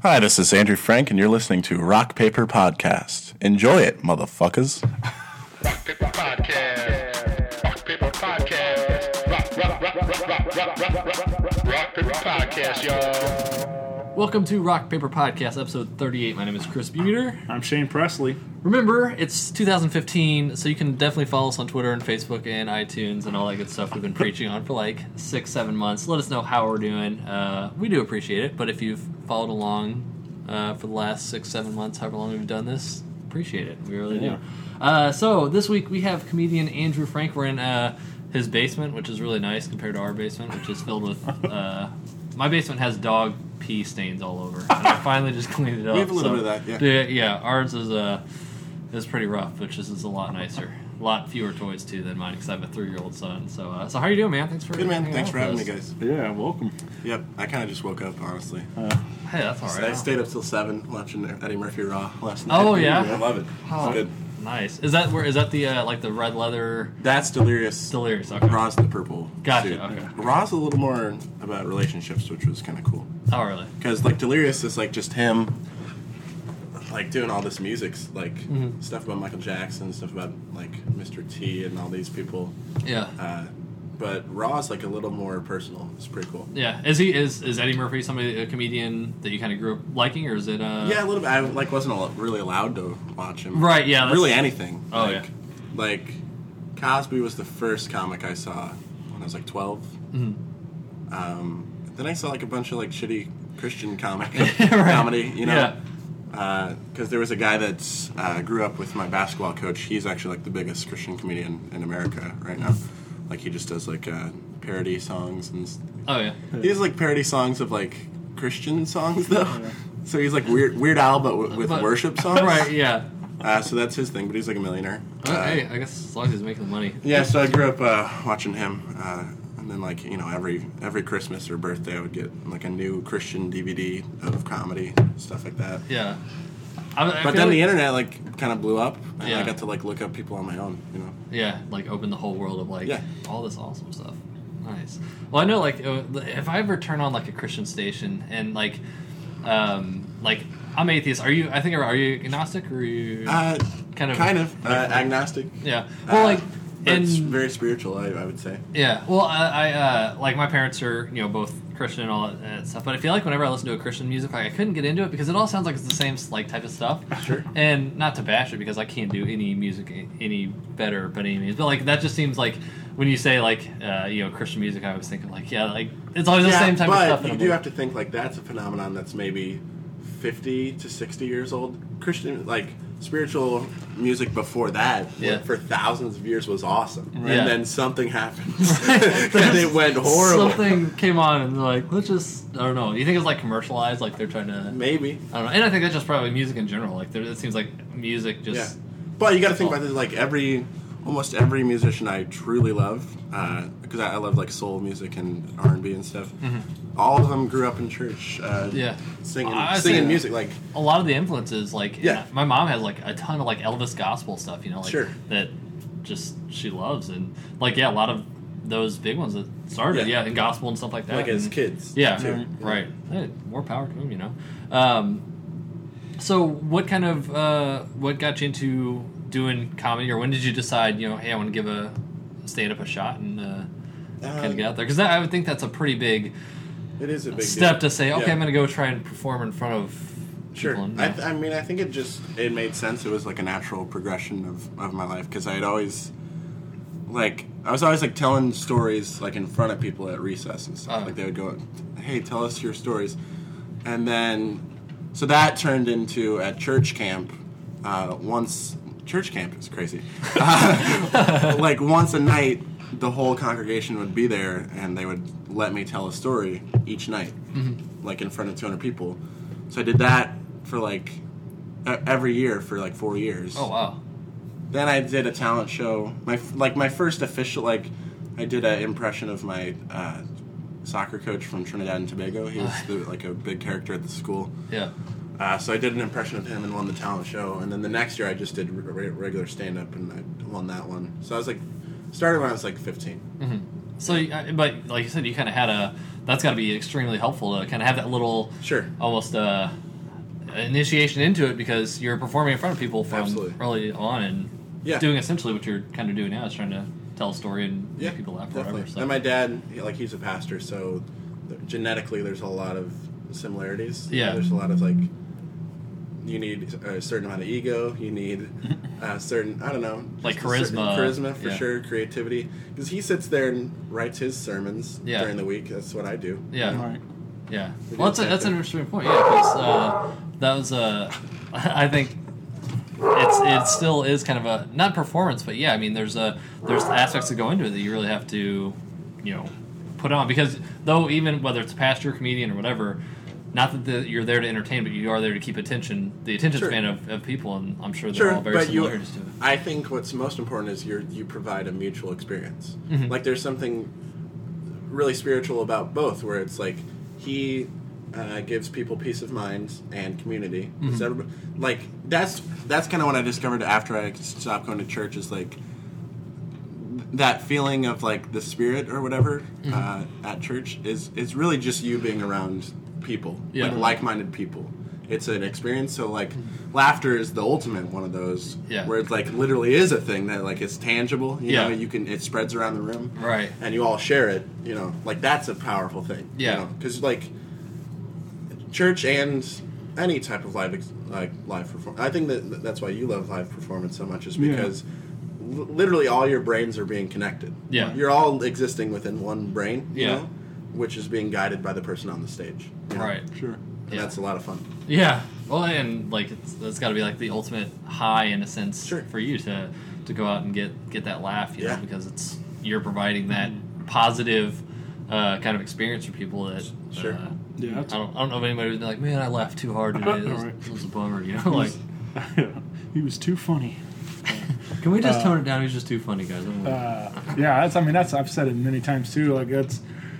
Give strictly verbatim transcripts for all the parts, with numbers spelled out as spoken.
Hi, this is Andrew Frank, and you're listening to Rock Paper Podcast. Enjoy it, motherfuckers. Rock Paper Podcast. Rock Paper Podcast. Rock, rock, rock, rock, rock, rock, rock, rock, rock Paper Podcast, y'all. Welcome to Rock Paper Podcast, episode thirty-eight. My name is Chris Buter. I'm Shane Presley. Remember, it's two thousand fifteen, so you can definitely follow us on Twitter and Facebook and iTunes and all that good stuff we've been preaching on for like six, seven months. Let us know how we're doing. Uh, we do appreciate it, but if you've followed along uh, for the last six, seven months, however long we've done this, appreciate it. We really Yeah. do. Uh, so this week we have comedian Andrew Frank. We're in uh, his basement, which is really nice compared to our basement, which is filled with... Uh, my basement has dog pee stains all over, and I finally just cleaned it up. We have a little so, bit of that, yeah. Yeah, ours is uh, is pretty rough, which is, is a lot nicer. A lot fewer toys, too, than mine, because I have a three-year-old son. So, uh, so how are you doing, man? Thanks for Good, man. hanging Thanks out for with having us. me, guys. Yeah, welcome. Yep, I kind of just woke up, honestly. Uh, Hey, that's all right. I stayed up till seven watching Eddie Murphy Raw last night. Oh, yeah? I love it. Oh, It's good. nice. Is that where? Is that the uh, like the red leather? That's Delirious. Delirious. Okay. Raw's the purple Gotcha, suit. okay. Raw's a little more about relationships, which was kind of cool. Oh, really? Because, like, Delirious is, like, just him, like, doing all this music, like, Mhm. stuff about Michael Jackson, stuff about, like, Mister T and all these people. Yeah. Uh, but Raw's, like, a little more personal. It's pretty cool. Yeah. Is he is is Eddie Murphy somebody a comedian that you kind of grew up liking, or is it? Uh... Yeah, a little bit. I, like, wasn't al- really allowed to watch him. Right. Yeah. That's... Really anything. Oh, like, yeah. Like, Cosby was the first comic I saw when I was, like, twelve. Mhm. Um, then I saw, like, a bunch of, like, shitty Christian comic Right. comedy, you know? Yeah. Because uh, there was a guy that uh, grew up with my basketball coach. He's actually, like, the biggest Christian comedian in America right now. Like, he just does, like, uh, parody songs. And Oh yeah. he has, like, parody songs of, like, Christian songs, though. Yeah. So he's, like, Weird, Weird Al, but w- with But- worship songs. Right. Yeah. Uh, so that's his thing, but he's, like, a millionaire. Well, Uh, hey, I guess as long as he's making the money. Yeah, so I grew up uh, watching him. Uh, and then, like, you know, every every Christmas or birthday, I would get, like, a new Christian D V D of comedy, stuff like that. Yeah. I, I But feel then like, the internet, like, kind of blew up, and Yeah. I got to, like, look up people on my own, you know? Yeah, like open the whole world of like Yeah. all this awesome stuff. Nice. Well, I know like uh, if I ever turn on like a Christian station and like, um, like I'm atheist. Are you? I think are you agnostic or are you Uh, kind of kind of. Uh, agnostic. Yeah. Well, Uh, like but and it's very spiritual, I, I would say. yeah. Well, I, I uh, like my parents are you know both Christian and all that, that stuff. But I feel like whenever I listen to a Christian music, like I couldn't get into it because it all sounds like it's the same like type of stuff. Sure. And not to bash it because I can't do any music any better by any means. But like that just seems like when you say like uh, you know Christian music, I was thinking like yeah like it's always the Yeah, same type but of stuff. you and do I'm have to think, like, that's a phenomenon that's maybe fifty to sixty years old. Christian, like, spiritual music before that, Yeah. for thousands of years was awesome. Yeah. And then something happened. and it went horrible. Something came on and they're like, let's just I don't know. You think it's like commercialized, like they're trying to Maybe. I don't know. And I think that's just probably music in general. Like there, it seems like music just Yeah. But you got to think about this, like, every, almost every musician I truly love, because I, I love, like, soul music and R and B and stuff, all of them grew up in church, uh, Yeah. singing, I- I singing say- music, like, a lot of the influences, like Yeah. my mom has like a ton of like Elvis gospel stuff, you know, like Sure. that just she loves and like yeah, a lot of those big ones that started, Yeah. yeah, in gospel and stuff like that. like as and- kids. yeah, too, you know? right. Hey, more power to them, you know. Um, so, what kind of uh, what got you into doing comedy, or when did you decide, you know, hey, I want to give a stand up a shot and uh, kind of get out there? Because I would think that's a pretty big It is a big step deal. to say, okay, Yeah. I'm going to go try and perform in front of Sure. people. And, I, yeah. th- I mean, I think it just it made sense. It was like a natural progression of, of my life because I had always like I was always like telling stories like in front of people at recess and stuff. Oh. Like they would go, "Hey, tell us your stories," and then so that turned into at church camp. Uh, once church camp is crazy. Uh, like once a night, the whole congregation would be there, and they would let me tell a story each night, Mm-hmm. like in front of two hundred people. So I did that for like e- every year for like four years. Oh wow. Then I did a talent show. My f- like my first official like I did an impression of my uh, soccer coach from Trinidad and Tobago. He was the, like a big character at the school. Yeah. Uh, so I did an impression of him and won the talent show. And then the next year I just did re- regular stand up and I won that one. So I was like started when I was like fifteen. Mm-hmm. So, uh, but like you said, you kind of had a. That's got to be extremely helpful to kind of have that little, Sure. almost uh, initiation into it because you're performing in front of people from Absolutely. early on and Yeah. doing essentially what you're kind of doing now is trying to tell a story and Yeah, make people laugh or definitely. whatever. So. And my dad, he- like, he's a pastor, so th- genetically there's a lot of similarities. Yeah. There's a lot of, like, you need a certain amount of ego. You need a certain, I don't know. Like just a certain charisma. Charisma, for Yeah. sure. Creativity. Because he sits there and writes his sermons Yeah. during the week. That's what I do. Yeah. you know? Right. Yeah, We well, did that's a, that that's an thing. interesting point. Yeah, because uh, that was a, I think it's it still is kind of a not performance, but yeah, I mean, there's a there's aspects that go into it that you really have to, you know, put on because though even whether it's a pastor, comedian, or whatever, not that the, you're there to entertain, but you are there to keep attention, the attention Sure. span of, of people, and I'm sure they're Sure, all very but you, similar to it. I think what's most important is you you provide a mutual experience. Mhm. Like there's something really spiritual about both, where it's like he uh, gives people peace of mind and community. Mm-hmm. 'Cause everybody- like that's that's kind of what I discovered after I stopped going to church is like that feeling of like the spirit or whatever Mm-hmm. uh, at church is is really just you being around people, Yeah. like like-minded people. It's an experience. So like laughter is the ultimate one of those Yeah. where it's like literally is a thing that like it's tangible. You Yeah. know, you can it spreads around the room, Right. and you all share it. You know, like that's a powerful thing. Yeah. because like church and any type of live ex- like live performance. I think that that's why you love live performance so much is Yeah. because l- literally all your brains are being connected. Yeah. you're all existing within one brain. You Yeah. know, which is being guided by the person on the stage. you know? Right. Sure. And Yeah. that's a lot of fun. Yeah. Well, and like it's that's got to be like the ultimate high in a sense Sure. for you to to go out and get get that laugh, you Yeah. know, because it's you're providing that positive uh, kind of experience for people that. Sure. Uh, Yeah. I That's, don't, I don't know if anybody was like, man, I laughed too hard today. That was, Right. that was a bummer, you know. Like, he was too funny. can we just Uh, tone it down? He's just too funny, guys. I'm like, Uh, yeah, that's. I mean, that's. I've said it many times too. Like that's.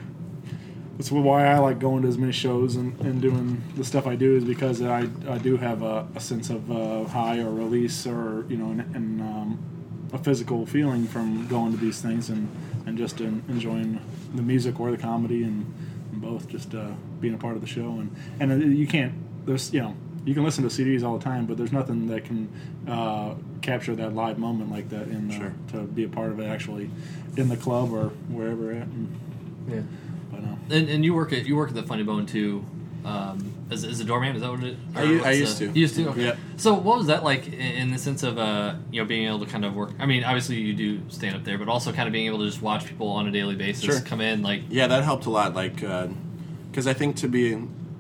That's why I like going to as many shows and, and doing the stuff I do is because I, I do have a, a sense of uh, high or release or you know and, and um, a physical feeling from going to these things and, and just in, enjoying the music or the comedy and, and both just uh, being a part of the show and and uh, you can't there's you know you can listen to C Ds all the time but there's nothing that can uh, capture that live moment like that in uh, Sure. to be a part of it actually in the club or wherever at and, yeah. but, uh, And, and you work at you work at the Funny Bone too. Um, as, as a doorman, is that what it? I or u- what's I used the- to. You used to. Okay. Yep. So what was that like in, in the sense of uh, you know being able to kind of work? I mean, obviously you do stand up there, but also kind of being able to just watch people on a daily basis Sure. come in. Like, Yeah, that helped a lot. Like, because I think to be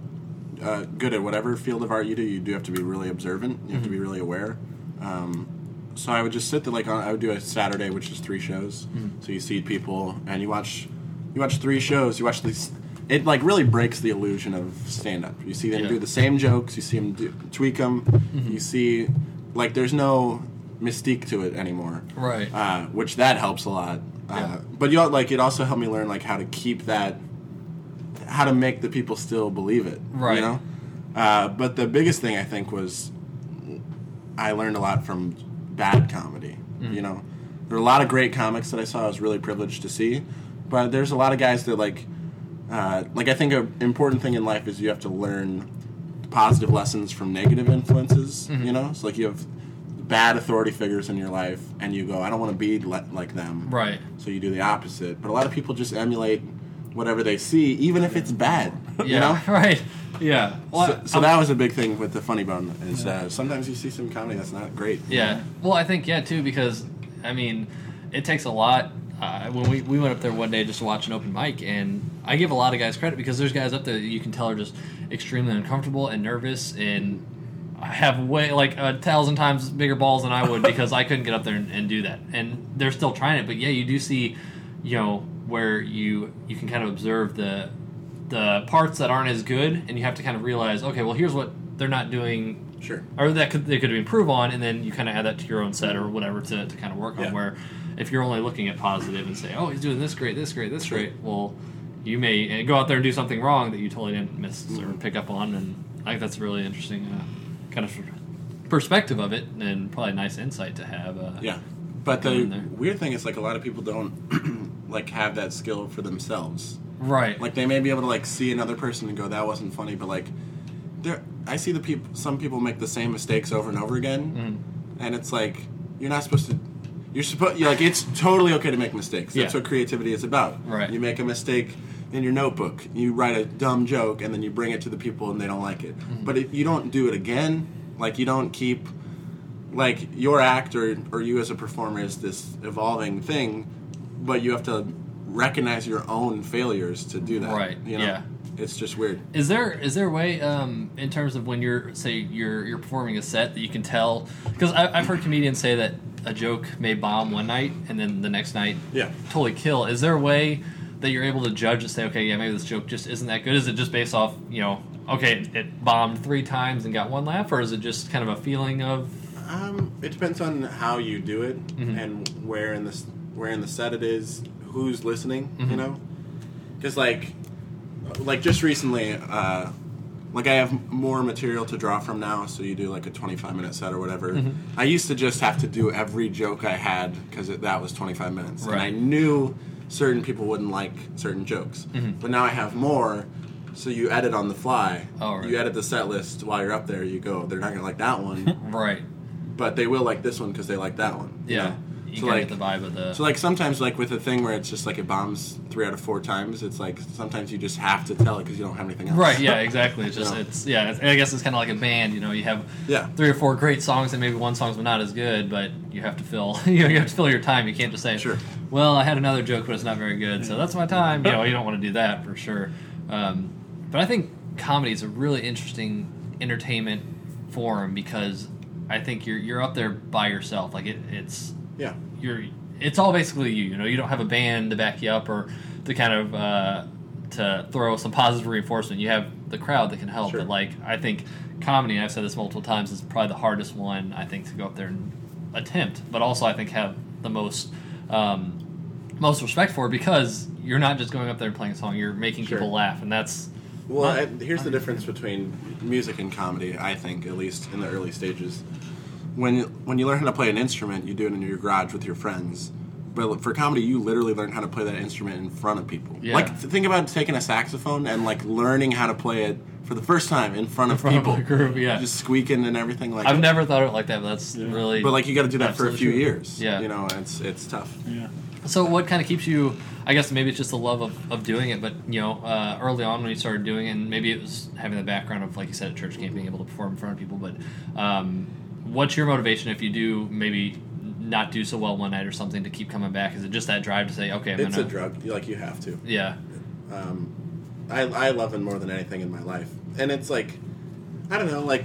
uh, good at whatever field of art you do, you do have to be really observant. You have to be really aware. Um, so I would just sit there. Like, on, I would do a Saturday, which is three shows. So you see people, and you watch, you watch three shows. You watch these. It like really breaks the illusion of stand up. You see them Yeah. do the same jokes. You see them do, tweak them. You see, like, there's no mystique to it anymore. right. Uh, which that helps a lot. Uh, Yeah. But you know, like it also helped me learn like how to keep that, how to make the people still believe it. Right. You know. Uh, but the biggest thing I think was, I learned a lot from bad comedy. Mm. You know, there were a lot of great comics that I saw. I was really privileged to see, but there's a lot of guys that like, uh, like I think an important thing in life is you have to learn positive lessons from negative influences. Mm-hmm. You know, so like you have bad authority figures in your life, and you go, I don't want to be le- like them. Right. So you do the opposite. But a lot of people just emulate whatever they see, even if it's bad. Yeah. You know. Right. Yeah. Well, So, so I'm- that was a big thing with the Funny Bone. Is uh, sometimes you see some comedy that's not great. Yeah. Well, I think yeah too because I mean it takes a lot. Uh, when we, we went up there one day just to watch an open mic, and I give a lot of guys credit because there's guys up there that you can tell are just extremely uncomfortable and nervous and have way like a thousand times bigger balls than I would because I couldn't get up there and, and do that. And they're still trying it, but yeah, you do see, you know, where you you can kind of observe the the parts that aren't as good, and you have to kind of realize, okay, well, here's what they're not doing Sure. or that could they could improve on, and then you kind of add that to your own set or whatever to, to kind of work on. Yeah. Where if you're only looking at positive and say, oh, he's doing this great, this great, this great, well, you may uh, go out there and do something wrong that you totally didn't miss or pick up on, and I think that's a really interesting uh, kind of perspective of it, and probably a nice insight to have. Uh, Yeah. But the Go in there. weird thing is, like, a lot of people don't like have that skill for themselves. Right. Like, they may be able to like see another person and go, "That wasn't funny," but like, there I see the people some people make the same mistakes over and over again, Mm-hmm. and it's like you're not supposed to. You're supposed you're like it's totally okay to make mistakes. That's Yeah. what creativity is about. Right. You make a mistake in your notebook. You write a dumb joke, and then you bring it to the people, and they don't like it. Mm-hmm. But if you don't do it again, like you don't keep, like your act or or you as a performer is this evolving thing, but you have to recognize your own failures to do that. Right, You know? yeah. It's just weird. Is there is there a way um, in terms of when you're say you're you're performing a set that you can tell? Because I've heard comedians say that a joke may bomb one night and then the next night Yeah. totally kill. Is there a way that you're able to judge and say, okay, yeah, maybe this joke just isn't that good? Is it just based off, you know, okay, it, it bombed three times and got one laugh, or is it just kind of a feeling of? Um, it depends on how you do it Mm-hmm. and where in the s- where in the set it is, who's listening. Mm-hmm. You know, because like like just recently, uh, like I have more material to draw from now. So you do like a twenty-five minute set or whatever. Mm-hmm. I used to just have to do every joke I had because that was twenty-five minutes, and I Right. knew certain people wouldn't like certain jokes. Mm-hmm. But now I have more. So you edit on the fly. Oh, right. You edit the set list while you're up there. You go, they're not gonna like that one. Right. But they will like this one because they like that one. you Yeah. know? You So kind like, of get the vibe of the. so like sometimes like with a thing where it's just like it bombs three out of four times, it's like sometimes you just have to tell it because you don't have anything else. Right, yeah, exactly. It's just, Yeah. it's, yeah, it's, I guess it's kind of like a band, you know, you have Yeah. three or four great songs and maybe one song's not as good, but you have to fill, you know, you have to fill your time. You can't just say, Sure. well, I had another joke, but it's not very good, so that's my time. You know, you don't want to do that for sure. Um, but I think comedy is a really interesting entertainment form because I think you're you're up there by yourself. Like it, it's Yeah. you're it's all basically you. You know, you don't have a band to back you up or to kind of uh, to throw some positive reinforcement. You have the crowd that can help. Sure. But like I think comedy, and I've said this multiple times, is probably the hardest one I think to go up there and attempt. But also I think have the most um, most respect for because you're not just going up there and playing a song. You're making Sure. people laugh, and that's Well, not- I, here's the difference between music and comedy. I think, at least in the early stages, when you, when you learn how to play an instrument, you do it in your garage with your friends. But for comedy, you literally learn how to play that instrument in front of people. Yeah. Like th- think about taking a saxophone and like learning how to play it for the first time in front of front of people, a group, yeah. just squeaking and everything. Like I've never thought of it like that, but that's really. But like you got to do that for a absolutely few true. years. Yeah. you know, and it's it's tough. Yeah. So what kind of keeps you? I guess maybe it's just the love of, of doing it, but you know, uh, early on when you started doing it, and maybe it was having the background of, like you said, at church camp, being able to perform in front of people. But um, what's your motivation if you do maybe not do so well one night or something to keep coming back? Is it just that drive to say, okay, I'm It's gonna, a drug. Like you have to. Yeah, Um, I, I love it more than anything in my life. And it's like, I don't know, like,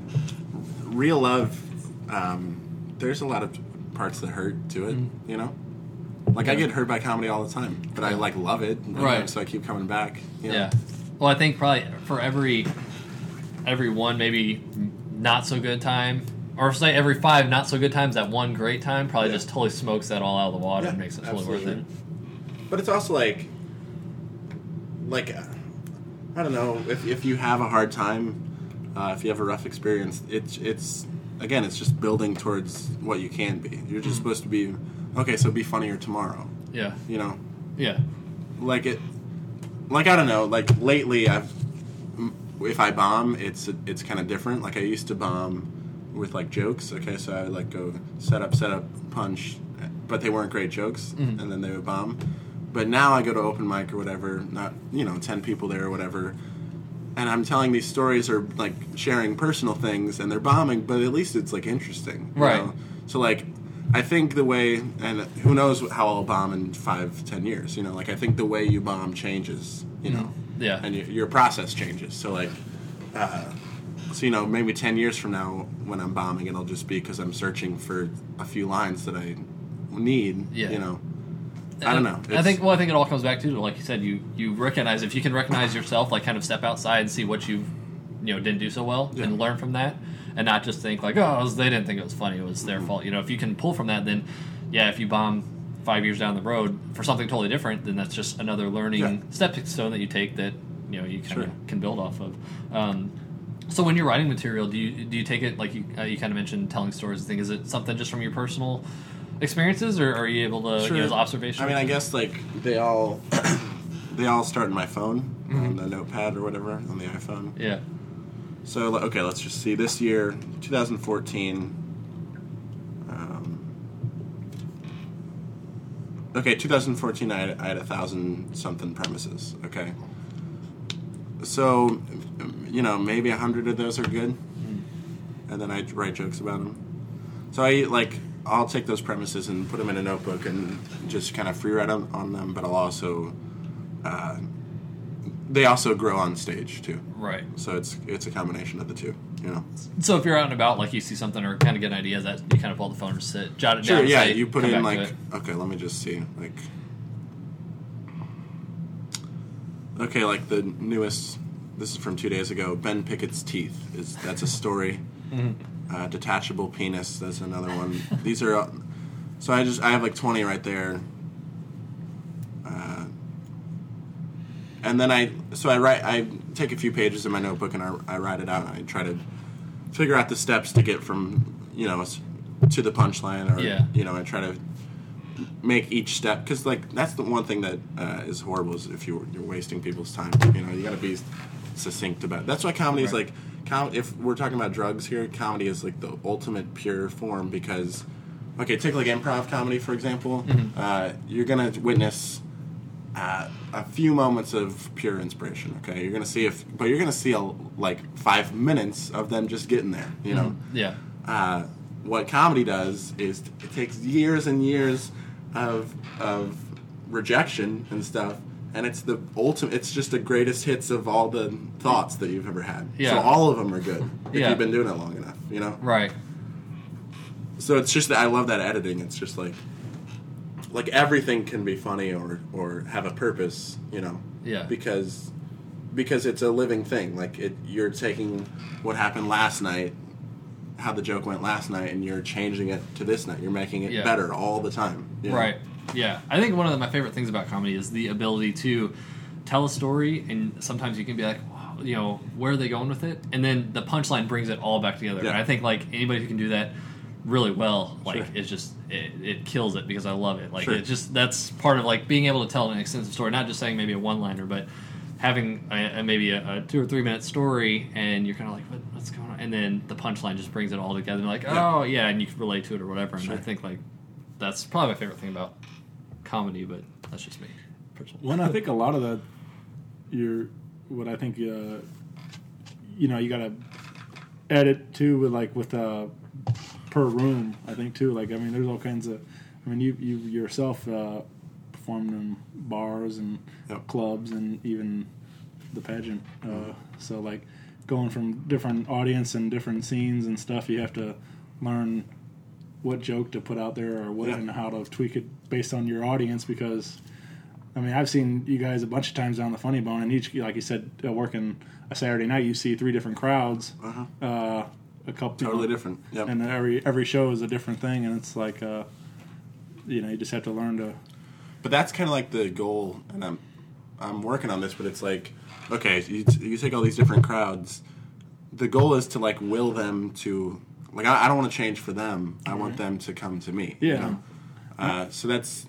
real love, um, there's a lot of parts that hurt to it, you know? Like, I Yeah. get hurt by comedy all the time, but I, like, love it. you know, Right. So I keep coming back. You know? yeah. Well, I think probably for every every one maybe not so good time, or say every five not so good times, that one great time probably Yeah. just totally smokes that all out of the water Yeah, and makes it totally worth absolutely. it. But it's also like, like, uh, I don't know, if, if you have a hard time, uh, if you have a rough experience, it's, it's, again, it's just building towards what you can be. You're just supposed to be, okay, so be funnier tomorrow, Yeah, you know? yeah. Like it, like, I don't know, like, lately I've, m- if I bomb, it's, it's kind of different. Like, I used to bomb with, like, jokes, okay, so I would, like, go set up, set up, punch, but they weren't great jokes, Mm-hmm. and then they would bomb. But now I go to open mic or whatever, not, you know, ten people there or whatever, and I'm telling these stories or, like, sharing personal things, and they're bombing, but at least it's, like, interesting. you Right. know? So, like, I think the way, and who knows how I'll bomb in five, ten years, you know, like, I think the way you bomb changes, you know, Yeah. and your, your process changes. So, like, uh, so, you know, maybe ten years from now when I'm bombing, it'll just be because I'm searching for a few lines that I need, Yeah. you know. I don't know. I It's- think well, I think it all comes back to, like you said, you you recognize, if you can recognize yourself, like kind of step outside and see what you you know didn't do so well Yeah. and learn from that, and not just think like, oh, it was, they didn't think it was funny, it was their Mm-hmm. fault. You know, if you can pull from that, then yeah, if you bomb five years down the road for something totally different, then that's just another learning Yeah. stepping stone that you take that you know you kind Sure. of can build off of. Um, so when you're writing material, do you do you take it like you uh, you kind of mentioned telling stories thing? Is it something just from your personal experiences, or are you able to Sure. use observation? I mean, I guess like they all they all start in my phone on the notepad or whatever on the iPhone. Yeah. So okay, let's just see. This year, twenty fourteen. Um, okay, twenty fourteen. I had, I had a thousand something premises. Okay. So, you know, maybe a hundred of those are good, mm. and then I write jokes about them. So I like I'll take those premises and put them in a notebook and just kind of free write on, on them. But I'll also uh, they also grow on stage too. Right. So it's it's a combination of the two, you know. So if you're out and about, like you see something or kind of get an idea, that you kind of pull the phone and sit, jot it Sure, down. yeah, say, you put come in back to like it. okay, let me just see like okay, like the newest. This is from two days ago. Ben Pickett's teeth is that's a story. Mm-hmm. uh, detachable penis. That's another one. These are uh, so I just I have like twenty right there. Uh, and then I so I write I take a few pages in my notebook and I, I write it out and I try to figure out the steps to get from you know to the punchline or yeah. you know I try to make each step because like that's the one thing that uh, is horrible is if you you're wasting people's time. You know you got to be succinct about it. That's why comedy is right. like com- if we're talking about drugs here, comedy is like the ultimate pure form because okay, take like improv comedy for example. Mm-hmm. Uh, you're gonna witness uh, a few moments of pure inspiration. Okay, you're gonna see if, but you're gonna see a, like five minutes of them just getting there. You know. Mm-hmm. Yeah. Uh, what comedy does is it takes years and years of of rejection and stuff. And it's the ultimate. It's just the greatest hits of all the thoughts that you've ever had. Yeah. So all of them are good if yeah. you've been doing it long enough, you know. Right. So it's just that I love that editing. It's just like, like everything can be funny or or have a purpose, you know. Yeah. Because, because it's a living thing. Like it, you're taking what happened last night, how the joke went last night, and you're changing it to this night. You're making it yeah. better all the time. You know? Right. Yeah, I think one of the, my favorite things about comedy is the ability to tell a story, and sometimes you can be like, wow, you know, where are they going with it? And then the punchline brings it all back together. Yeah. And I think like anybody who can do that really well, like Sure. it's just it, it kills it because I love it. Like Sure. it just that's part of like being able to tell an extensive story, not just saying maybe a one liner, but having a, a, maybe a, a two or three minute story, and you're kind of like, what, what's going on? And then the punchline just brings it all together. And like, Yeah. oh yeah, and you can relate to it or whatever. And Sure. I think like that's probably my favorite thing about comedy, but that's just me personally. When I think a lot of that, you're what I think, uh, you know, you got to edit too with like with uh, per room. I think too, like I mean, there's all kinds of. I mean, you you yourself uh, performed in bars and Yep. clubs and even the pageant. Uh, so like going from different audience and different scenes and stuff, you have to learn what joke to put out there or what Yeah. and how to tweak it based on your audience because I mean I've seen you guys a bunch of times on the Funny Bone and each like you said uh, working a Saturday night you see three different crowds Uh-huh. uh, a couple Totally you know, different. Yep. and every every show is a different thing and it's like uh, you know you just have to learn to But that's kind of like the goal, and I'm I'm working on this. But it's like, okay, you you take all these different crowds. The goal is to like will them to like I, I don't want to change for them. I want them to come to me. yeah You know? uh, so that's.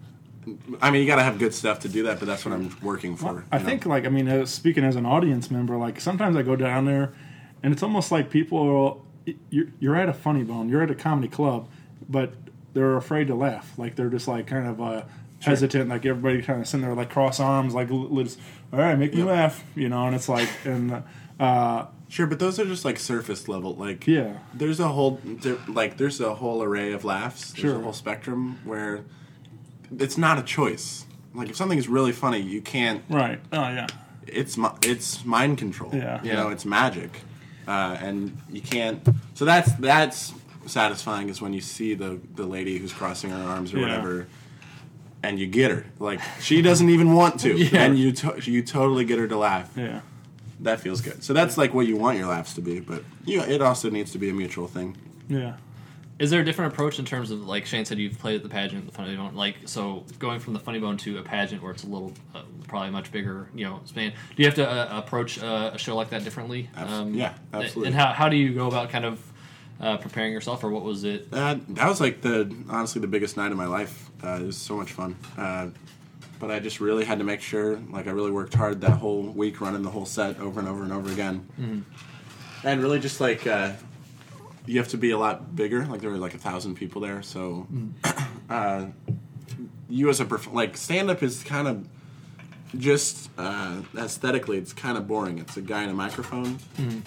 I mean, you got to have good stuff to do that, but that's what I'm working for. Well, I you know? think, like, I mean, uh, speaking as an audience member, like, sometimes I go down there, and it's almost like people are, you're, you're at a Funny Bone, you're at a comedy club, but they're afraid to laugh. Like, they're just, like, kind of uh, hesitant, like, everybody kind of sitting there, like, cross arms, like, let's, all right, make me Yep. laugh, you know, and it's like, and, uh, Sure, but those are just like surface level. Like, yeah. there's a whole there, like there's a whole array of laughs. There's Sure. a whole spectrum where it's not a choice. Like, if something is really funny, you can't. Right. Oh, yeah. It's mi- it's mind control. Yeah. You Yeah. know, it's magic, uh, and you can't. So that's that's satisfying is when you see the the lady who's crossing her arms or Yeah. whatever. And you get her, like she doesn't even want to, Yeah. and you to- you totally get her to laugh. Yeah. That feels good. So that's like what you want your laughs to be, but you know, it also needs to be a mutual thing. Yeah. Is there a different approach in terms of, like Shane said, you've played at the pageant, the Funny Bone, like, so going from the Funny Bone to a pageant where it's a little, uh, probably much bigger, you know, span, do you have to uh, approach uh, a show like that differently? Abs- yeah, absolutely. And how, how do you go about kind of uh, preparing yourself, or what was it? Uh, that was like the honestly the biggest night of my life. Uh, it was so much fun, uh, but I just really had to make sure, like I really worked hard that whole week running the whole set over and over and over again. Mm-hmm. and really just like uh, you have to be a lot bigger. Like there were like a thousand people there, so uh, you as a perf- like stand up is kind of just uh, aesthetically, it's kind of boring. It's a guy in a microphone, Mm-hmm.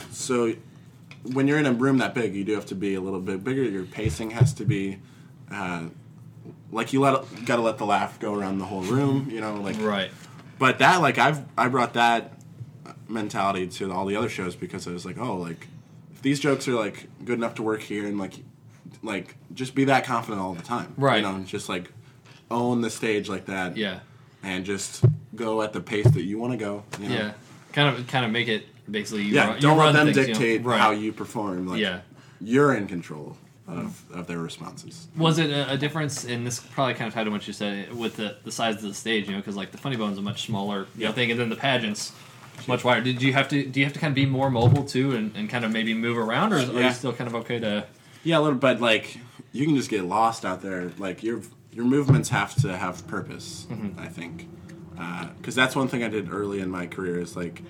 so when you're in a room that big, you do have to be a little bit bigger. Your pacing has to be. Uh, Like you let got to let the laugh go around the whole room, you know. Like, Right. But that, like, I've I brought that mentality to all the other shows because I was like, oh, like, if these jokes are like good enough to work here, and like, like just be that confident all the time, Right. You know, just like own the stage like that, Yeah. and just go at the pace that you want to go. You know? Yeah. Kind of, kind of make it basically. You Yeah. run, you Don't let run them things, you know? dictate Right. how you perform. Like, Yeah. you're in control of of their responses. Was it a, a difference in this? Probably kind of tied to what you said with the, the size of the stage, you know, because like the Funny Bone's a much smaller, you know, Yeah. thing, and then the pageants much wider. Did you have to? Do you have to kind of be more mobile too, and, and kind of maybe move around, or is, are Yeah. you still kind of okay to? Yeah, a little, but like you can just get lost out there. Like your your movements have to have purpose. Mm-hmm. I think because that's one thing I did early in my career is like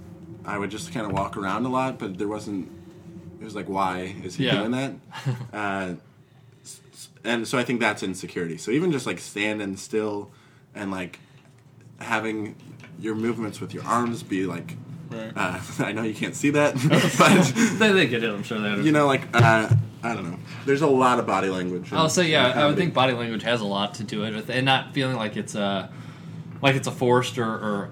I would just kind of walk around a lot, but there wasn't. It was like, why is he Yeah. doing that? uh, s- s- and so I think that's insecurity. So even just like standing still and like having your movements with your arms be like. Right. Uh, I know you can't see that, but They, they get it. I'm sure they. you know, like uh, I don't know. There's a lot of body language. in- I'll say yeah. in I would comedy. think body language has a lot to do it with, and not feeling like it's a like it's a forced or, or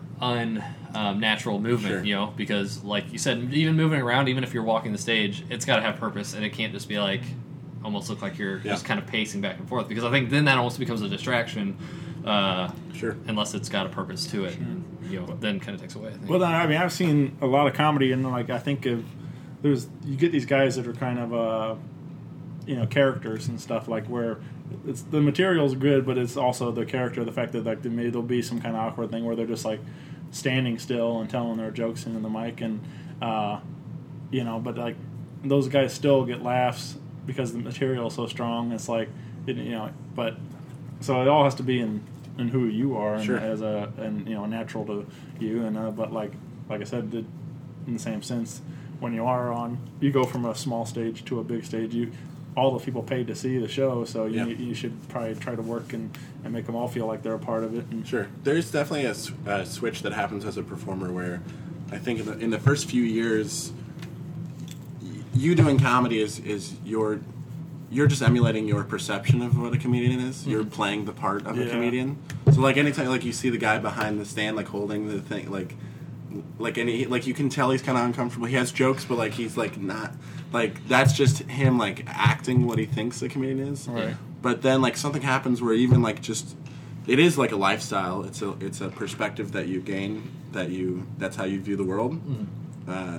unnatural movement. Sure. You know, because like you said, even moving around, even if you're walking the stage, it's got to have purpose, and it can't just be like almost look like you're Yeah. just kind of pacing back and forth. Because I think then that almost becomes a distraction. Uh, Sure. Unless it's got a purpose to it, and, you know, then kind of takes away. I think. Well, then, I mean, I've seen a lot of comedy, and like I think of there's you get these guys that are kind of uh, you know characters and stuff like where it's the material's good, but it's also the character, the fact that like maybe there'll be some kind of awkward thing where they're just like standing still and telling their jokes into the mic, and uh, you know, but like those guys still get laughs because the material is so strong. It's like it, you know, but so it all has to be in. And who you are, and Sure. as a and you know natural to you, and uh, but like like I said, the, in the same sense, when you are on, you go from a small stage to a big stage. You all the people paid to see the show, so you Yeah. you should probably try to work and, and make them all feel like they're a part of it. And Sure. There's definitely a, s- a switch that happens as a performer where I think in the, in the first few years, y- you doing comedy is, is your, you're just emulating your perception of what a comedian is. You're playing the part of a Yeah. comedian. So like anytime like you see the guy behind the stand like holding the thing like like any like you can tell he's kind of uncomfortable. He has jokes, but like he's like not like that's just him like acting what he thinks a comedian is. Right. But then like something happens where even like just it is like a lifestyle. It's a it's a perspective that you gain that you that's how you view the world, uh,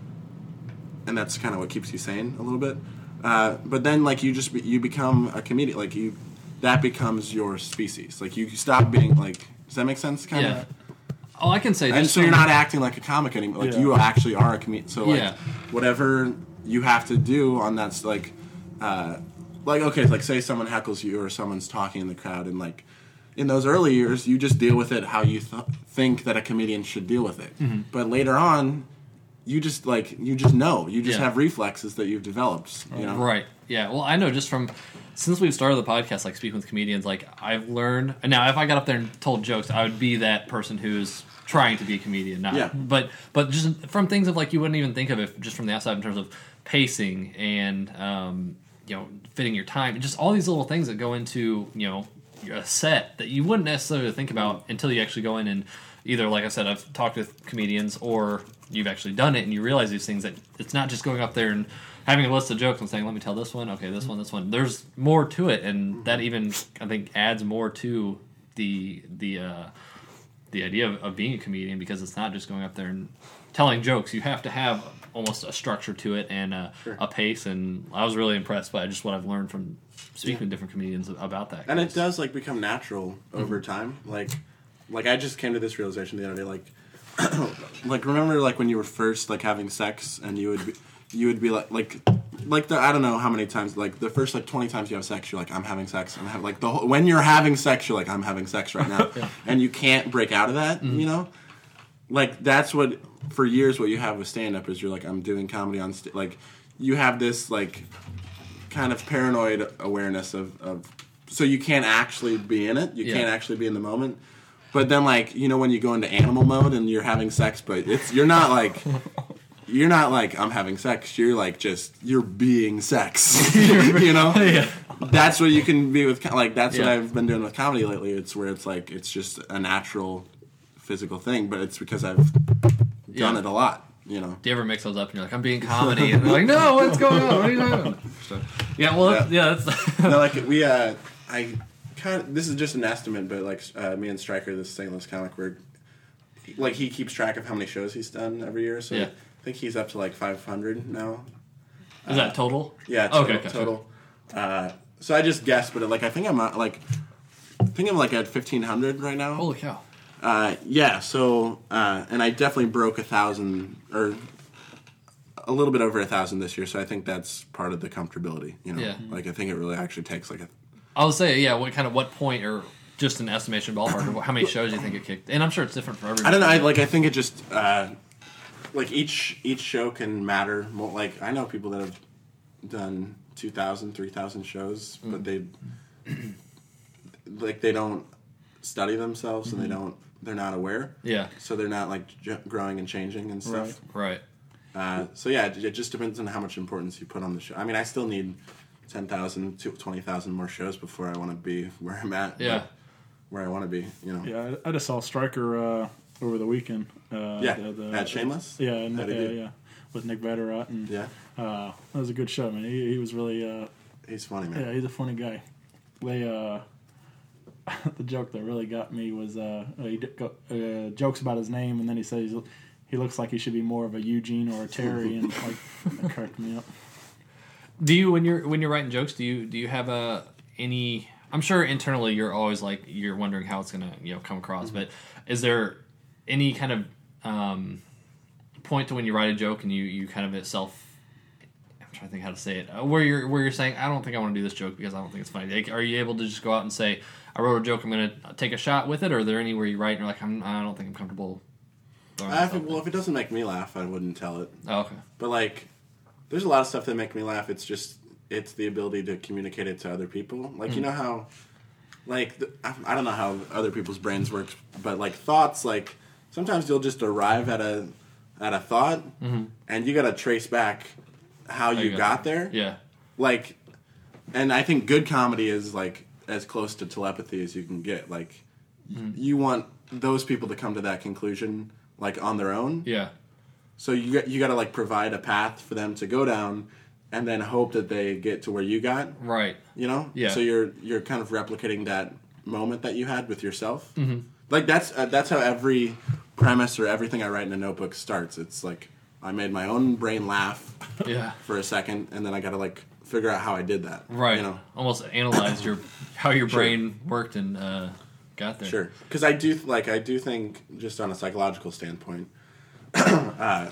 and that's kind of what keeps you sane a little bit. Uh, but then like you just be, you become a comedian. Like you that becomes your species. Like you stop being like. Does that make sense? Kind yeah. of. Oh, I can say. And just so you're from- not acting like a comic anymore. Like Yeah. you actually are a comedian. So like Yeah. whatever you have to do on that's like, uh, like okay, like say someone heckles you or someone's talking in the crowd, and like in those early years you just deal with it how you th- think that a comedian should deal with it. Mm-hmm. But later on, you just like you just know you just Yeah. have reflexes that you've developed. You know, Right. Yeah. Well, I know just from since we've started the podcast, like speaking with comedians, like I've learned. And now, if I got up there and told jokes, I would be that person who's trying to be a comedian. Not, Yeah. But but just from things of like you wouldn't even think of it just from the outside in terms of pacing and um, you know fitting your time, just all these little things that go into you know a set that you wouldn't necessarily think about until you actually go in and either, like I said, I've talked with comedians or you've actually done it and you realize these things that it's not just going up there and having a list of jokes and saying, let me tell this one, okay, this one, this one. There's more to it, and that even, I think, adds more to the the uh, the idea of, of being a comedian, because it's not just going up there and telling jokes. You have to have almost a structure to it and a, Sure. a pace, and I was really impressed by just what I've learned from speaking with different comedians about that. And it does like become natural over Mm-hmm. time. Like, like I just came to this realization the other day. Like, like remember like when you were first like having sex and you would be, you would be like like like the I don't know how many times like the first like twenty times you have sex you're like I'm having sex I'm having like the whole, when you're having sex you're like I'm having sex right now and you can't break out of that. Mm-hmm. You know. like that's what for years what you have with stand up is you're like I'm doing comedy on st-, like you have this like kind of paranoid awareness of, of so you can't actually be in it. You Yeah. can't actually be in the moment. But then like you know when you go into animal mode and you're having sex, but it's you're not like you're not like I'm having sex. You're like just you're being sex. You know. Yeah. That's what you can be with co- like that's what Yeah. I've been doing with comedy lately. It's where it's like it's just a natural physical thing, but it's because I've done Yeah. it a lot, you know. Do you ever mix those up and you're like, I'm being comedy, and they're like, no, what's going on? What are you doing? So, yeah, well, yeah, Yeah. that's No, like we uh I kind of this is just an estimate, but like uh, me and Stryker, this Saint Louis comic, we're like he keeps track of how many shows he's done every year, so Yeah. I think he's up to like five hundred now. is that total? Yeah, total. Okay, gotcha. total. Uh, so I just guessed, but like I think I'm at, like I think I'm like at fifteen hundred right now. Holy cow! Uh, yeah, so, uh, and I definitely broke a thousand, or a little bit over a thousand this year, so I think that's part of the comfortability, you know? Yeah. Like, I think it really actually takes, like, a... I would say, yeah. What kind of what point, or just an estimation ballpark of how many shows you think it kicked? And I'm sure it's different for everyone. I don't know, I, like, I think it just, uh, like, each each show can matter more. Like, I know people that have done two thousand, three thousand shows, Mm. but they, like, they don't study themselves, Mm-hmm. and they don't, they're not aware. Yeah. So they're not, like, j- growing and changing and stuff. Right. Uh, so yeah, it, it just depends on how much importance you put on the show. I mean, I still need ten thousand, twenty thousand more shows before I want to be where I'm at. Yeah. but Where I want to be, you know. Yeah, I I just saw Stryker uh, over the weekend. Uh, Yeah, the, the, at Shameless? Yeah, and, How'd yeah, he do? yeah, with Nick Vatterott, and Yeah, uh, that was a good show, man. He, he was really, uh, he's funny, man. yeah, he's a funny guy. They, uh, the joke that really got me was uh, he d- go, uh, jokes about his name, and then he says he looks like he should be more of a Eugene or a Terry, and like that cracked me up. Do you when you're when you're writing jokes? Do you do you have a any? I'm sure internally you're always like you're wondering how it's gonna you know come across. Mm-hmm. But is there any kind of um, point to when you write a joke and you you kind of self? I'm trying to think how to say it. Uh, where you're where you're saying I don't think I want to do this joke because I don't think it's funny. Like, are you able to just go out and say I wrote a joke, I'm gonna take a shot with it, or are there anywhere you write and you're like I'm, I don't think I'm comfortable. throwing I myself think, well, in? if it doesn't make me laugh, I wouldn't tell it. Oh, okay. But like, there's a lot of stuff that make me laugh. It's just it's the ability to communicate it to other people. Like you know how, like the, I, I don't know how other people's brains work, but like thoughts, like sometimes you'll just arrive at a at a thought, and you got to trace back how you you got got there. Yeah. Like, and I think good comedy is like as close to telepathy as you can get. Like, you want those people to come to that conclusion like on their own. Yeah. So you got, you got to like provide a path for them to go down, and then hope that they get to where you got. Right. You know. Yeah. So you're you're kind of replicating that moment that you had with yourself. Mm-hmm. Like that's uh, that's how every premise or everything I write in a notebook starts. It's like I made my own brain laugh Yeah. for a second, and then I got to like figure out how I did that. Right. You know. Almost analyze your how your Sure. brain worked and uh, got there. Sure, because I do like I do think just on a psychological standpoint, uh,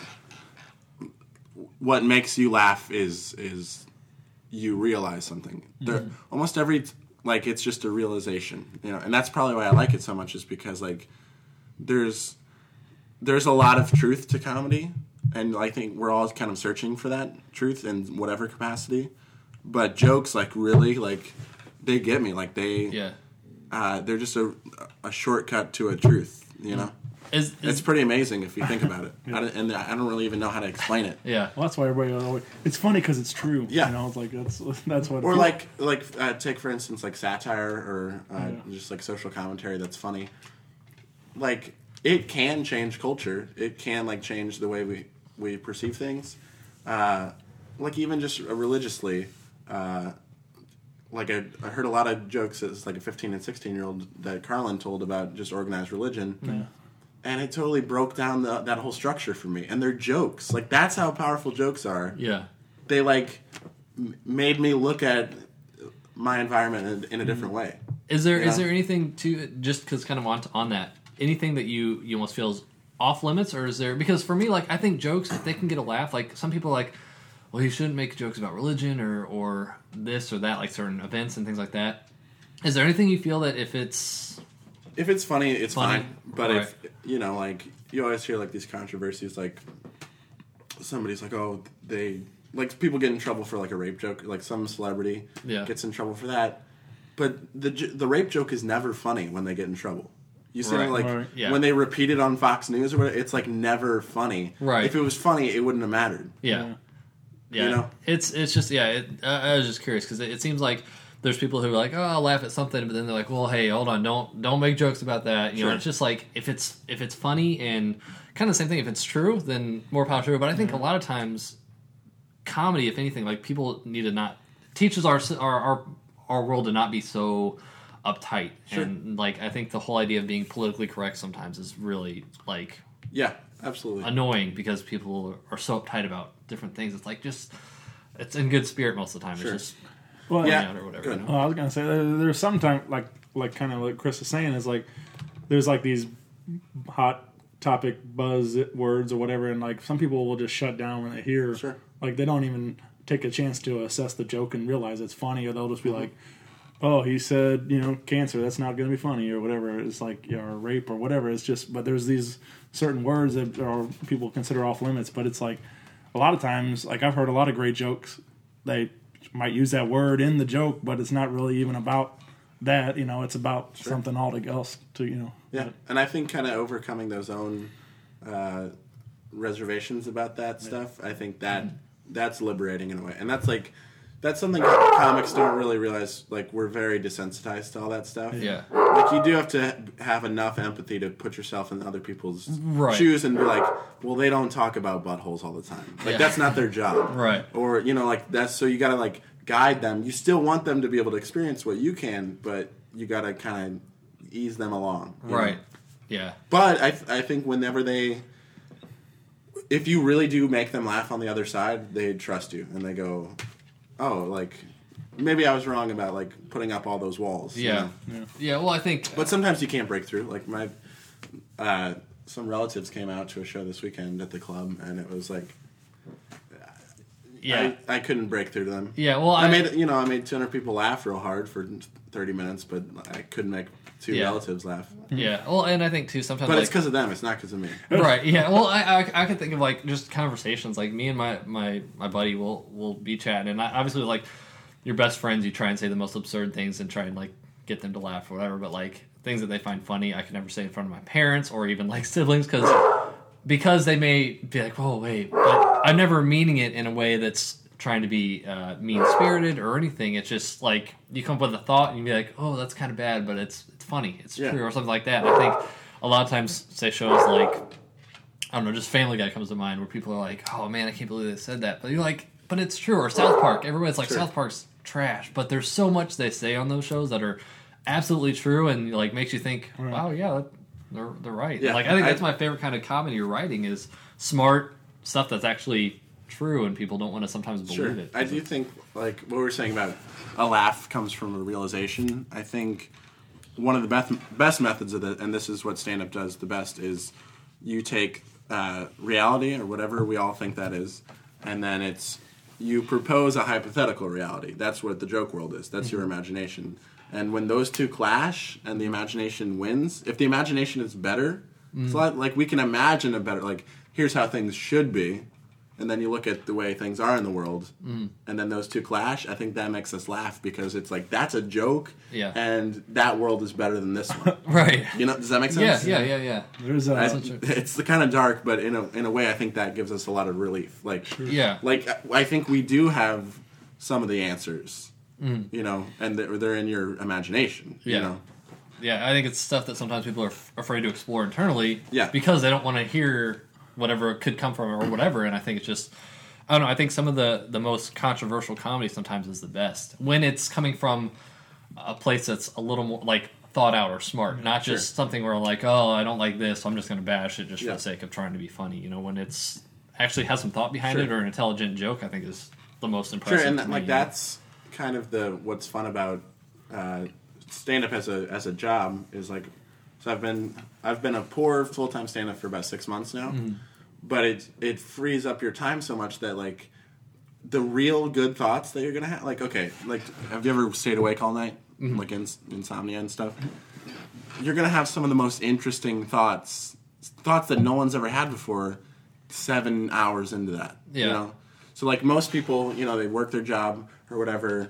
what makes you laugh is is you realize something. There, almost every like it's just a realization, you know, and that's probably why I like it so much. Is because like there's there's a lot of truth to comedy, and I think we're all kind of searching for that truth in whatever capacity. But jokes like really like they get me like they. Yeah. Uh, they're just a, a shortcut to a truth, you know? Is, is It's pretty amazing if you think about it. I don't, and I don't really even know how to explain it. yeah. Well, that's why everybody always. It's funny because it's true. Yeah. You know, it's like that's that's what. Or like, like uh, take for instance, like satire or uh, Yeah. just like social commentary that's funny. Like, it can change culture. It can, like, change the way we, we perceive things. Uh, like, even just religiously, uh, like I, I heard a lot of jokes as like a fifteen and sixteen year old that Carlin told about just organized religion, Yeah. and it totally broke down the, that whole structure for me. And they're jokes, like that's how powerful jokes are. Yeah. They like m- made me look at my environment in, in a different way. Is there is Yeah. there anything to just because kind of on on that anything that you you almost feels off limits, or is there because for me like I think jokes if they can get a laugh like some people are like well you shouldn't make jokes about religion or or this or that like certain events and things like that. Is there anything you feel that if it's If it's funny, it's Funny. fine. But if you know, like you always hear like these controversies, like somebody's like, oh, they like people get in trouble for like a rape joke, like some celebrity Yeah. gets in trouble for that, but the j- the rape joke is never funny when they get in trouble. You see, Right. like Right. Yeah. when they repeat it on Fox News or whatever, it's like never funny. Right. If it was funny, it wouldn't have mattered. Yeah. Yeah. You know? It's it's just, yeah, it, I, I was just curious because it, it seems like there's people who are like, oh, I'll laugh at something, but then they're like, well, hey, hold on, don't don't make jokes about that. You know, Sure. it's just like, if it's if it's funny and kind of the same thing, if it's true, then more power to it. But I think a lot of times, comedy, if anything, like people need to not, teaches our, our, our, our world to not be so uptight. Sure. And like, I think the whole idea of being politically correct sometimes is really like Yeah, absolutely. annoying because people are so uptight about different things. It's like just it's in good spirit most of the time. Sure. It's just Well, Yeah. out or whatever. Good. You Well, know? I was gonna say there, there's sometimes like like kind of what Chris is saying is like there's like these hot topic buzz words or whatever, and like some people will just shut down when they hear Sure. like they don't even take a chance to assess the joke and realize it's funny, or they'll just be like, oh, he said, you know, cancer, that's not going to be funny, or whatever. It's like, you know, or rape or whatever. It's just, but there's these certain words that are people consider off limits. But it's like a lot of times, like I've heard a lot of great jokes. They might use that word in the joke, but it's not really even about that. You know, it's about something altogether else. To you know, Yeah, and I think kind of overcoming those own uh, reservations about that stuff, I think that that's liberating in a way, and that's like that's something comics don't really realize. Like we're very desensitized to all that stuff. Yeah. Like you do have to have enough empathy to put yourself in other people's Right. shoes and be like, well, they don't talk about buttholes all the time. Like Yeah. that's not their job. Right. Or you know, like that's so you got to like guide them. You still want them to be able to experience what you can, but you got to kind of ease them along. you know? Right. Yeah. But I, th- I think whenever they, if you really do make them laugh on the other side, they trust you and they go, oh, like maybe I was wrong about like putting up all those walls. you Yeah. know? Yeah. Well, I think. But sometimes you can't break through. Like my, uh, some relatives came out to a show this weekend at the club, and it was like, Yeah. I, I couldn't break through to them. Yeah. Well, I, I, made you know I made two hundred people laugh real hard for thirty minutes, but I couldn't make two Yeah. relatives laugh. Yeah. Well, and I think too sometimes. But like, it's because of them. It's not because of me. Right. Yeah. Well, I, I I can think of like just conversations. Like me and my my my buddy will will be chatting, and I, obviously like your best friends, you try and say the most absurd things and try and like get them to laugh or whatever. But like things that they find funny, I can never say in front of my parents or even like siblings because because they may be like, whoa, wait, but I'm never meaning it in a way that's trying to be uh, mean spirited or anything. It's just like you come up with a thought and you be like, oh, that's kind of bad, but it's it's funny, it's Yeah. true, or something like that. And I think a lot of times, say shows like I don't know, just Family Guy comes to mind where people are like, oh man, I can't believe they said that, but you're like, but it's true. Or South Park, everyone's like, Sure. South Park's trash, but there's so much they say on those shows that are absolutely true and like makes you think, wow, yeah, that, they're they're right. Yeah, like I think that's I- my favorite kind of comedy you're writing is smart stuff that's actually true and people don't want to sometimes believe Sure. it. I do think, like, what we were saying about a laugh comes from a realization. I think one of the best, best methods of it, and this is what stand-up does the best, is you take uh, reality, or whatever we all think that is, and then it's, you propose a hypothetical reality. That's what the joke world is. That's your imagination. And when those two clash, and the imagination wins, if the imagination is better, it's a lot, like, we can imagine a better, like, here's how things should be, and then you look at the way things are in the world, Mm. and then those two clash, I think that makes us laugh because it's like, that's a joke, Yeah. and that world is better than this one. Right. You know, does that make Yeah, sense? yeah, yeah, yeah. there's a I- true. it's the kind of dark, but in a in a way, I think that gives us a lot of relief. Like, Yeah. like I think we do have some of the answers, you know, and they're, they're in your imagination. Yeah. You know, Yeah, I think it's stuff that sometimes people are f- afraid to explore internally Yeah. because they don't want to hear whatever could come from it or whatever. And I think it's just, I don't know, I think some of the, the most controversial comedy sometimes is the best. When it's coming from a place that's a little more, like, thought out or smart. Not just Sure. something where, like, oh, I don't like this, so I'm just going to bash it just for Yeah. the sake of trying to be funny. You know, when it's actually has some thought behind Sure. it or an intelligent joke, I think is the most impressive. sure, and to that, me, like you know? that's kind of the what's fun about uh, stand up as a as a job is like. So I've been I've been a poor full time stand up for about six months now, Mm-hmm. but it it frees up your time so much that like the real good thoughts that you're gonna have. Like okay, like have you ever stayed awake all night, Mm-hmm. like ins- insomnia and stuff? You're gonna have some of the most interesting thoughts thoughts that no one's ever had before seven hours into that. Yeah. You know? So, like, most people, you know, they work their job or whatever,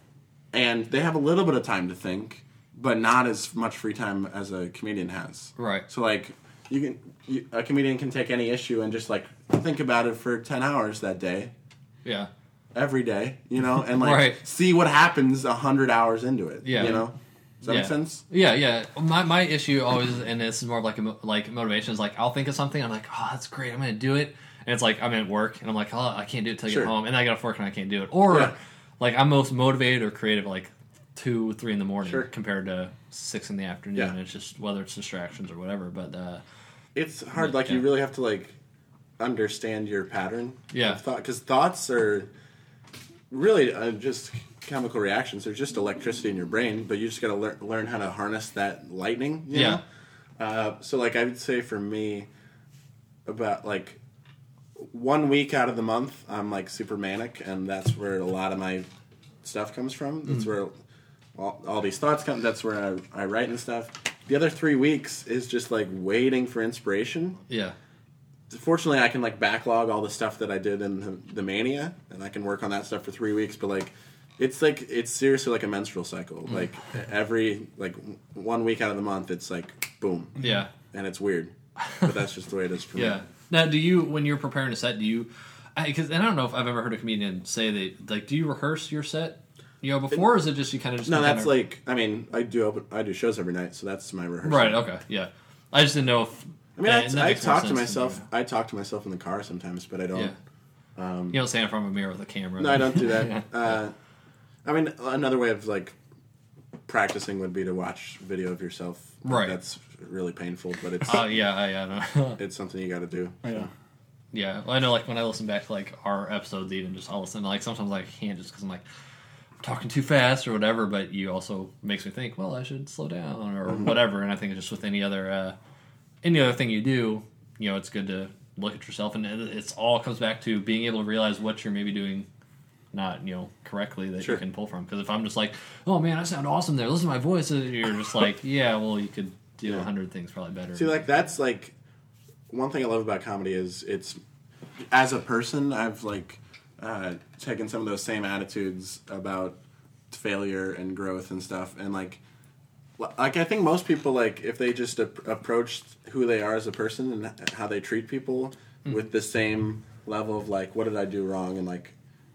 and they have a little bit of time to think, but not as much free time as a comedian has. Right. So, like, you can you, a comedian can take any issue and just, like, think about it for ten hours that day. Yeah. Every day, you know, and like Right. see what happens a hundred hours into it. Yeah. You know, does that yeah. make sense? Yeah, yeah. My my issue always, and this is more of like a mo- like motivation, is like I'll think of something, I'm like, oh, that's great, I'm gonna do it, and it's like I'm at work, and I'm like, oh, I can't do it till I Sure. get home, and then I get off work and I can't do it, or Yeah. like I'm most motivated or creative at like two, three in the morning Sure. compared to six in the afternoon. Yeah. It's just whether it's distractions or whatever, but uh, It's hard. Like Yeah. you really have to like understand your pattern. Yeah. of thought, because thoughts are really uh, just chemical reactions. They're just electricity in your brain, but you just got to lear- learn how to harness that lightning. You Yeah. know? Uh, so, like, I would say for me, about like one week out of the month, I'm like super manic, and that's where a lot of my stuff comes from. That's where all, all these thoughts come. That's where I, I write and stuff. The other three weeks is just like waiting for inspiration. yeah, Fortunately, I can like backlog all the stuff that I did in the, the mania, and I can work on that stuff for three weeks. But like, it's like it's seriously like a menstrual cycle. Like every like one week out of the month, it's like boom, yeah, and it's weird, but that's just the way it is for me. yeah. Now, do you, when you're preparing a set, do you? Because and I don't know if I've ever heard a comedian say that. Like, do you rehearse your set? You know, before, or is it just you kind of just No, kinda- that's like I mean, I do open, I do shows every night, so that's my rehearsal. right. Okay, yeah. I just didn't know if. I mean, and that I, I makes more talk to sense myself. me. I talk to myself in the car sometimes, but I don't. Yeah. you don't stand in front of a mirror with a camera. No, I don't do that. Yeah. uh, I mean, another way of like practicing would be to watch video of yourself. Right. That's really painful, but it's Oh yeah, I, I know. it's something you got to do. Yeah. Yeah, well, I know. Like when I listen back to like our episodes, even just I'll listen. Like sometimes I can't just because I'm like I'm talking too fast or whatever. But you also makes me think, well, I should slow down or whatever. And I think it's just with any other uh, any other thing you do, you know, it's good to look at yourself, and it, it's all comes back to being able to realize what you're maybe doing not you know correctly that Sure. you can pull from. Because if I'm just like, oh man, I sound awesome there. Listen to my voice. You're just like, yeah, well, you could do a Yeah. hundred things probably better. See, like that's like one thing I love about comedy is it's as a person I've like uh, taken some of those same attitudes about failure and growth and stuff, and like like I think most people like if they just ap- approached who they are as a person and how they treat people Mm. with the same level of like what did I do wrong and like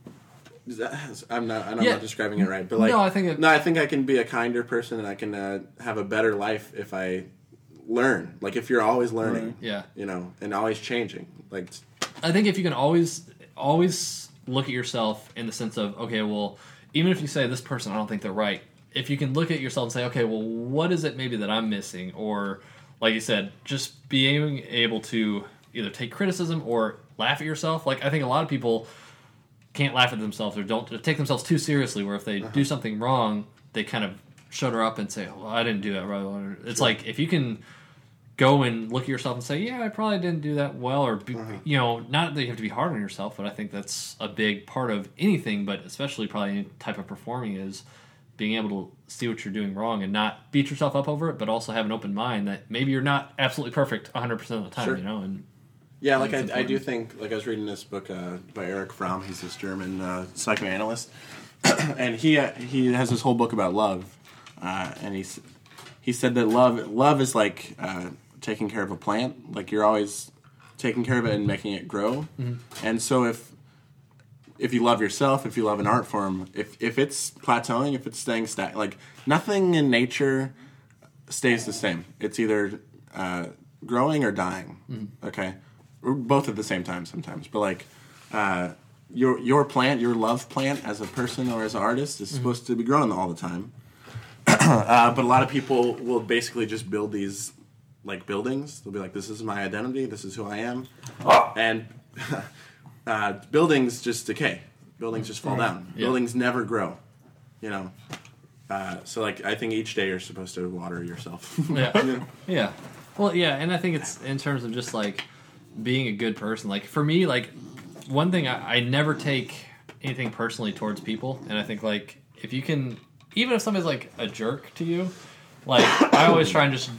is that, I'm not I'm Yeah. not describing it right, but like No, I think it- no I think I can be a kinder person and I can uh, have a better life if I learn. Like if you're always learning, Right. Yeah. you know, and always changing. Like I think if you can always always look at yourself in the sense of okay, well, even if you say this person, I don't think they're right. If you can look at yourself and say, okay, well, what is it maybe that I'm missing, or like you said, just being able to either take criticism or laugh at yourself. Like I think a lot of people can't laugh at themselves or don't take themselves too seriously. Where if they do something wrong, they kind of shut her up and say, "Well, I didn't do that right." It's like if you can go and look at yourself and say, yeah, I probably didn't do that well, or, be, you know, not that you have to be hard on yourself, but I think that's a big part of anything, but especially probably any type of performing is being able to see what you're doing wrong and not beat yourself up over it, but also have an open mind that maybe you're not absolutely perfect one hundred percent of the time, Sure. you know? And yeah, like That's I, I do important. think like I was reading this book uh, by Eric Fromm. He's this German uh, psychoanalyst, and he uh, he has this whole book about love, uh, and he's he said that love love is like uh, taking care of a plant. Like you're always taking care of it and making it grow. Mm-hmm. And so if if you love yourself, if you love an art form, if if it's plateauing, if it's staying static, like nothing in nature stays the same. It's either uh, growing or dying. Mm-hmm. Okay, or both at the same time sometimes. But like uh, your your plant, your love plant as a person or as an artist is supposed to be growing all the time. uh, but a lot of people will basically just build these like buildings. They'll be like, "This is my identity. This is who I am," and uh, buildings just decay. Buildings just fall down. Yeah. Buildings never grow. You know. Uh, so like, I think each day you're supposed to water yourself. Yeah. Yeah. Well, yeah, and I think it's in terms of just like being a good person. Like for me, like one thing I, I never take anything personally towards people, and I think like if you can, even if somebody's like a jerk to you, like I always try and just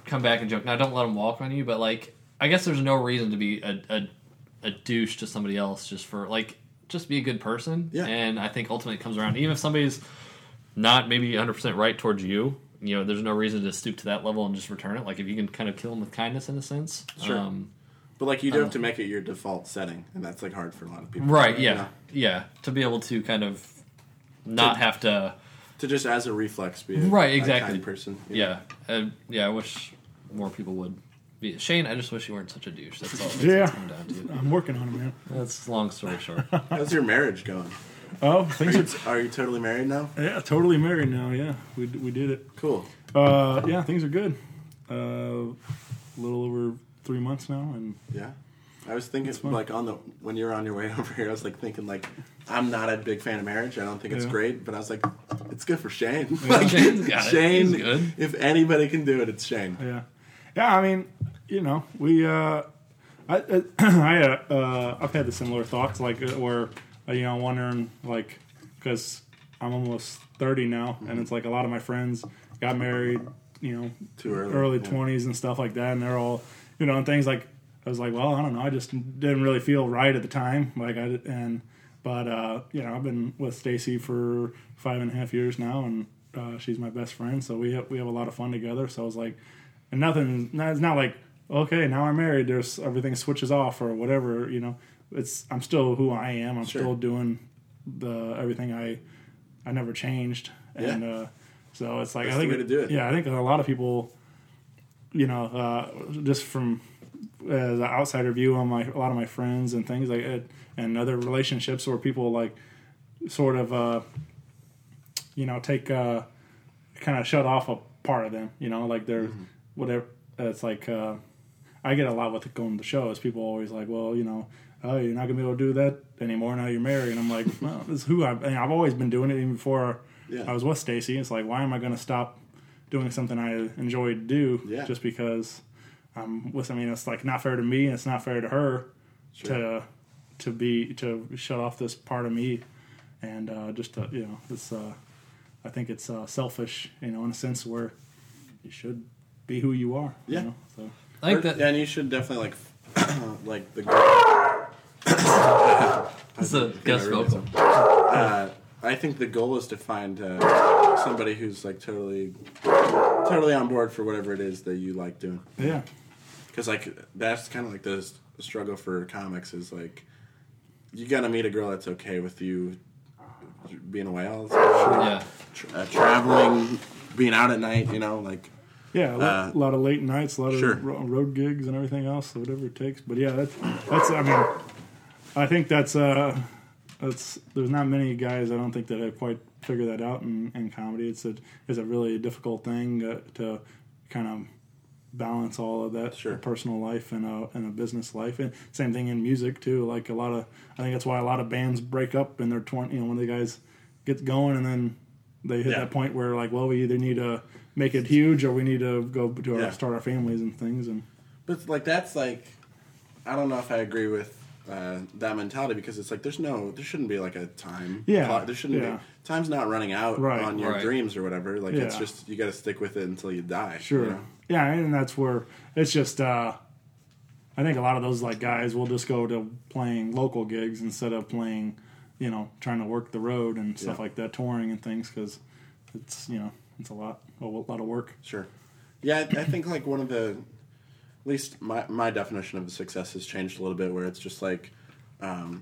come back and joke. Now, don't let them walk on you, but like, I guess there's no reason to be a, a a douche to somebody else just for like just be a good person. Yeah. And I think ultimately it comes around. Even if somebody's not maybe one hundred percent right towards you, you know, there's no reason to stoop to that level and just return it. Like if you can kind of kill them with kindness in a sense. Sure. Um, But like you do have to make it your default setting, and that's like hard for a lot of people. right. you Yeah. know? Yeah. To be able to kind of not To- have to. To just as a reflex be a, Right, a exactly. kind person. you know? Yeah. Uh, yeah. I wish more people would be. Shane, I just wish you weren't such a douche. That's all. That's Yeah. what it's come down to. I'm working on it, man. That's long story short. How's your marriage going? Oh, Are things you, are are you totally married now? yeah, totally married now. Yeah, we we did it. Cool. Uh, yeah, things are good. Uh, a little over three months now, and Yeah. I was thinking, fun. like, on the when you were on your way over here, I was like thinking, like, I'm not a big fan of marriage. I don't think it's Yeah. great, but I was like, it's good for Shane. Like, Shane's got it. Shane, He's good. if anybody can do it, it's Shane. yeah, yeah. I mean, you know, we. Uh, I I, I uh, uh, I've had the similar thoughts, like uh, where uh, you know, wondering like because I'm almost thirty now, Mm-hmm. and it's like a lot of my friends got married, you know, Too early. early yeah. twenties and stuff like that, and they're all, you know, and things like I was like, well, I don't know, I just didn't really feel right at the time, like I did- and but uh, you know, I've been with Stacy for five and a half years now, and uh, she's my best friend, so we have, we have a lot of fun together. So I was like, and nothing, it's not like okay, now I'm married, there's everything switches off or whatever, you know. It's I'm still who I am. I'm Sure. still doing the everything I I never changed, and Yeah. uh, so it's like That's I think the way to do it. Yeah, I think a lot of people, you know, uh, just from as an outsider view on my a lot of my friends and things like it, and other relationships where people like sort of uh, you know take uh, kind of shut off a part of them, you know, like they're Mm-hmm. whatever. It's like uh, I get a lot with going to shows. People always like, well, you know, oh, you're not gonna be able to do that anymore now you're married. And I'm like, well, this is who I, and I've always been doing it even before Yeah. I was with Stacy. It's like, why am I gonna stop doing something I enjoy to do Yeah. just because I'm with? I mean, it's like not fair to me, and it's not fair to her Sure. to to be to shut off this part of me, and uh, just to, you know, it's uh, I think it's uh, selfish, you know, in a sense where you should be who you are. Yeah. You know? So I think Or- that and you should definitely like, like the. goal- it's a guest I realized vocal. Uh, I think the goal is to find uh, somebody who's like totally, totally on board for whatever it is that you like doing. yeah, Because like that's kind of like the, s- the struggle for comics is like, you gotta meet a girl that's okay with you being away all the time, Yeah. tra- uh, traveling, being out at night. You know, like yeah, a lot, Uh, lot of late nights, a lot of sure. ro- road gigs and everything else, so whatever it takes. But yeah, that's that's. I mean, I think that's uh, that's. There's not many guys I don't think that have quite figured that out in, in comedy. It's a it's a really difficult thing uh, to kind of balance all of that Sure. personal life and a and a business life, and same thing in music too. Like a lot of, I think that's why a lot of bands break up in their twenty. You know, when the guys get going and then they hit Yeah. that point where like, well, we either need to make it huge or we need to go to our, Yeah. start our families and things. And But like that's like, I don't know if I agree with uh, that mentality because it's like there's no, there shouldn't be like a time. Yeah, clock. There shouldn't yeah. be time's not running out Right. on your Right. dreams or whatever. Like it's Yeah. just you got to stick with it until you die. sure, you know? yeah, and that's where it's just. uh I think a lot of those like guys will just go to playing local gigs instead of playing, you know, trying to work the road and stuff Yeah. like that, touring and things, because it's you know it's a lot a lot of work. Sure. Yeah, I, I think like one of the, at least my my definition of success has changed a little bit. Where it's just like, um,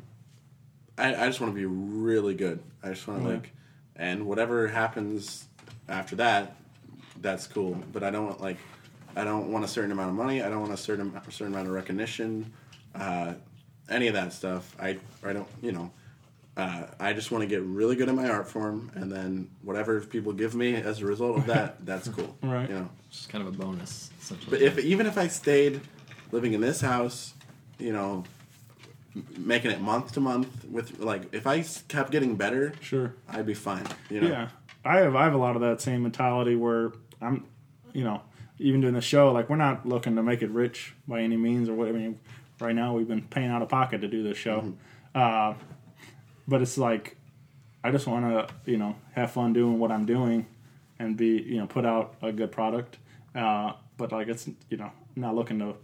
I I just want to be really good. I just want to Yeah. like, and whatever happens after that, that's cool. But I don't want like, I don't want a certain amount of money. I don't want a certain a certain amount of recognition, uh, any of that stuff. I I don't you know. Uh, I just want to get really good at my art form, and then whatever people give me as a result of that, that's cool. Right. You know. Just kind of a bonus, essentially. But if even if I stayed living in this house, you know, m- making it month to month with like if I s- kept getting better, Sure. I'd be fine. You know. Yeah, I have I have a lot of that same mentality where I'm, you know, even doing the show, like we're not looking to make it rich by any means or what. I mean, right now we've been paying out of pocket to do this show, Mm-hmm. uh, but it's like I just want to, you know, have fun doing what I'm doing and be, you know, put out a good product. Uh, but like it's you know not looking to.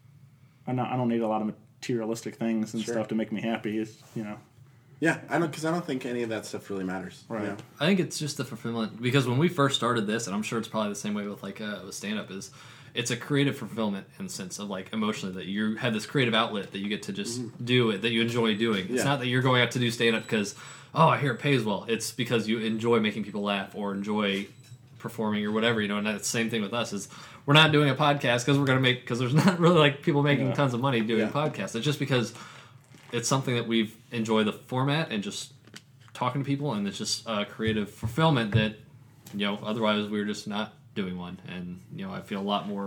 I'm not, I don't need a lot of materialistic things and Sure. stuff to make me happy. It's you know. Yeah, I don't because I don't think any of that stuff really matters. Right. You know? I think it's just the fulfillment because when we first started this, and I'm sure it's probably the same way with like uh, with stand up, is it's a creative fulfillment in the sense of like emotionally that you have this creative outlet that you get to just mm-hmm. do it that you enjoy doing. It's yeah. not that you're going out to do stand up because oh I hear it pays well. It's because you enjoy making people laugh or enjoy performing or whatever, you know. And that's the same thing with us is we're not doing a podcast because we're gonna make because there's not really like people making yeah. tons of money doing yeah. podcasts. It's just because it's something that we've enjoyed the format and just talking to people, and it's just a creative fulfillment that, you know, otherwise we were just not doing one. And, you know, I feel a lot more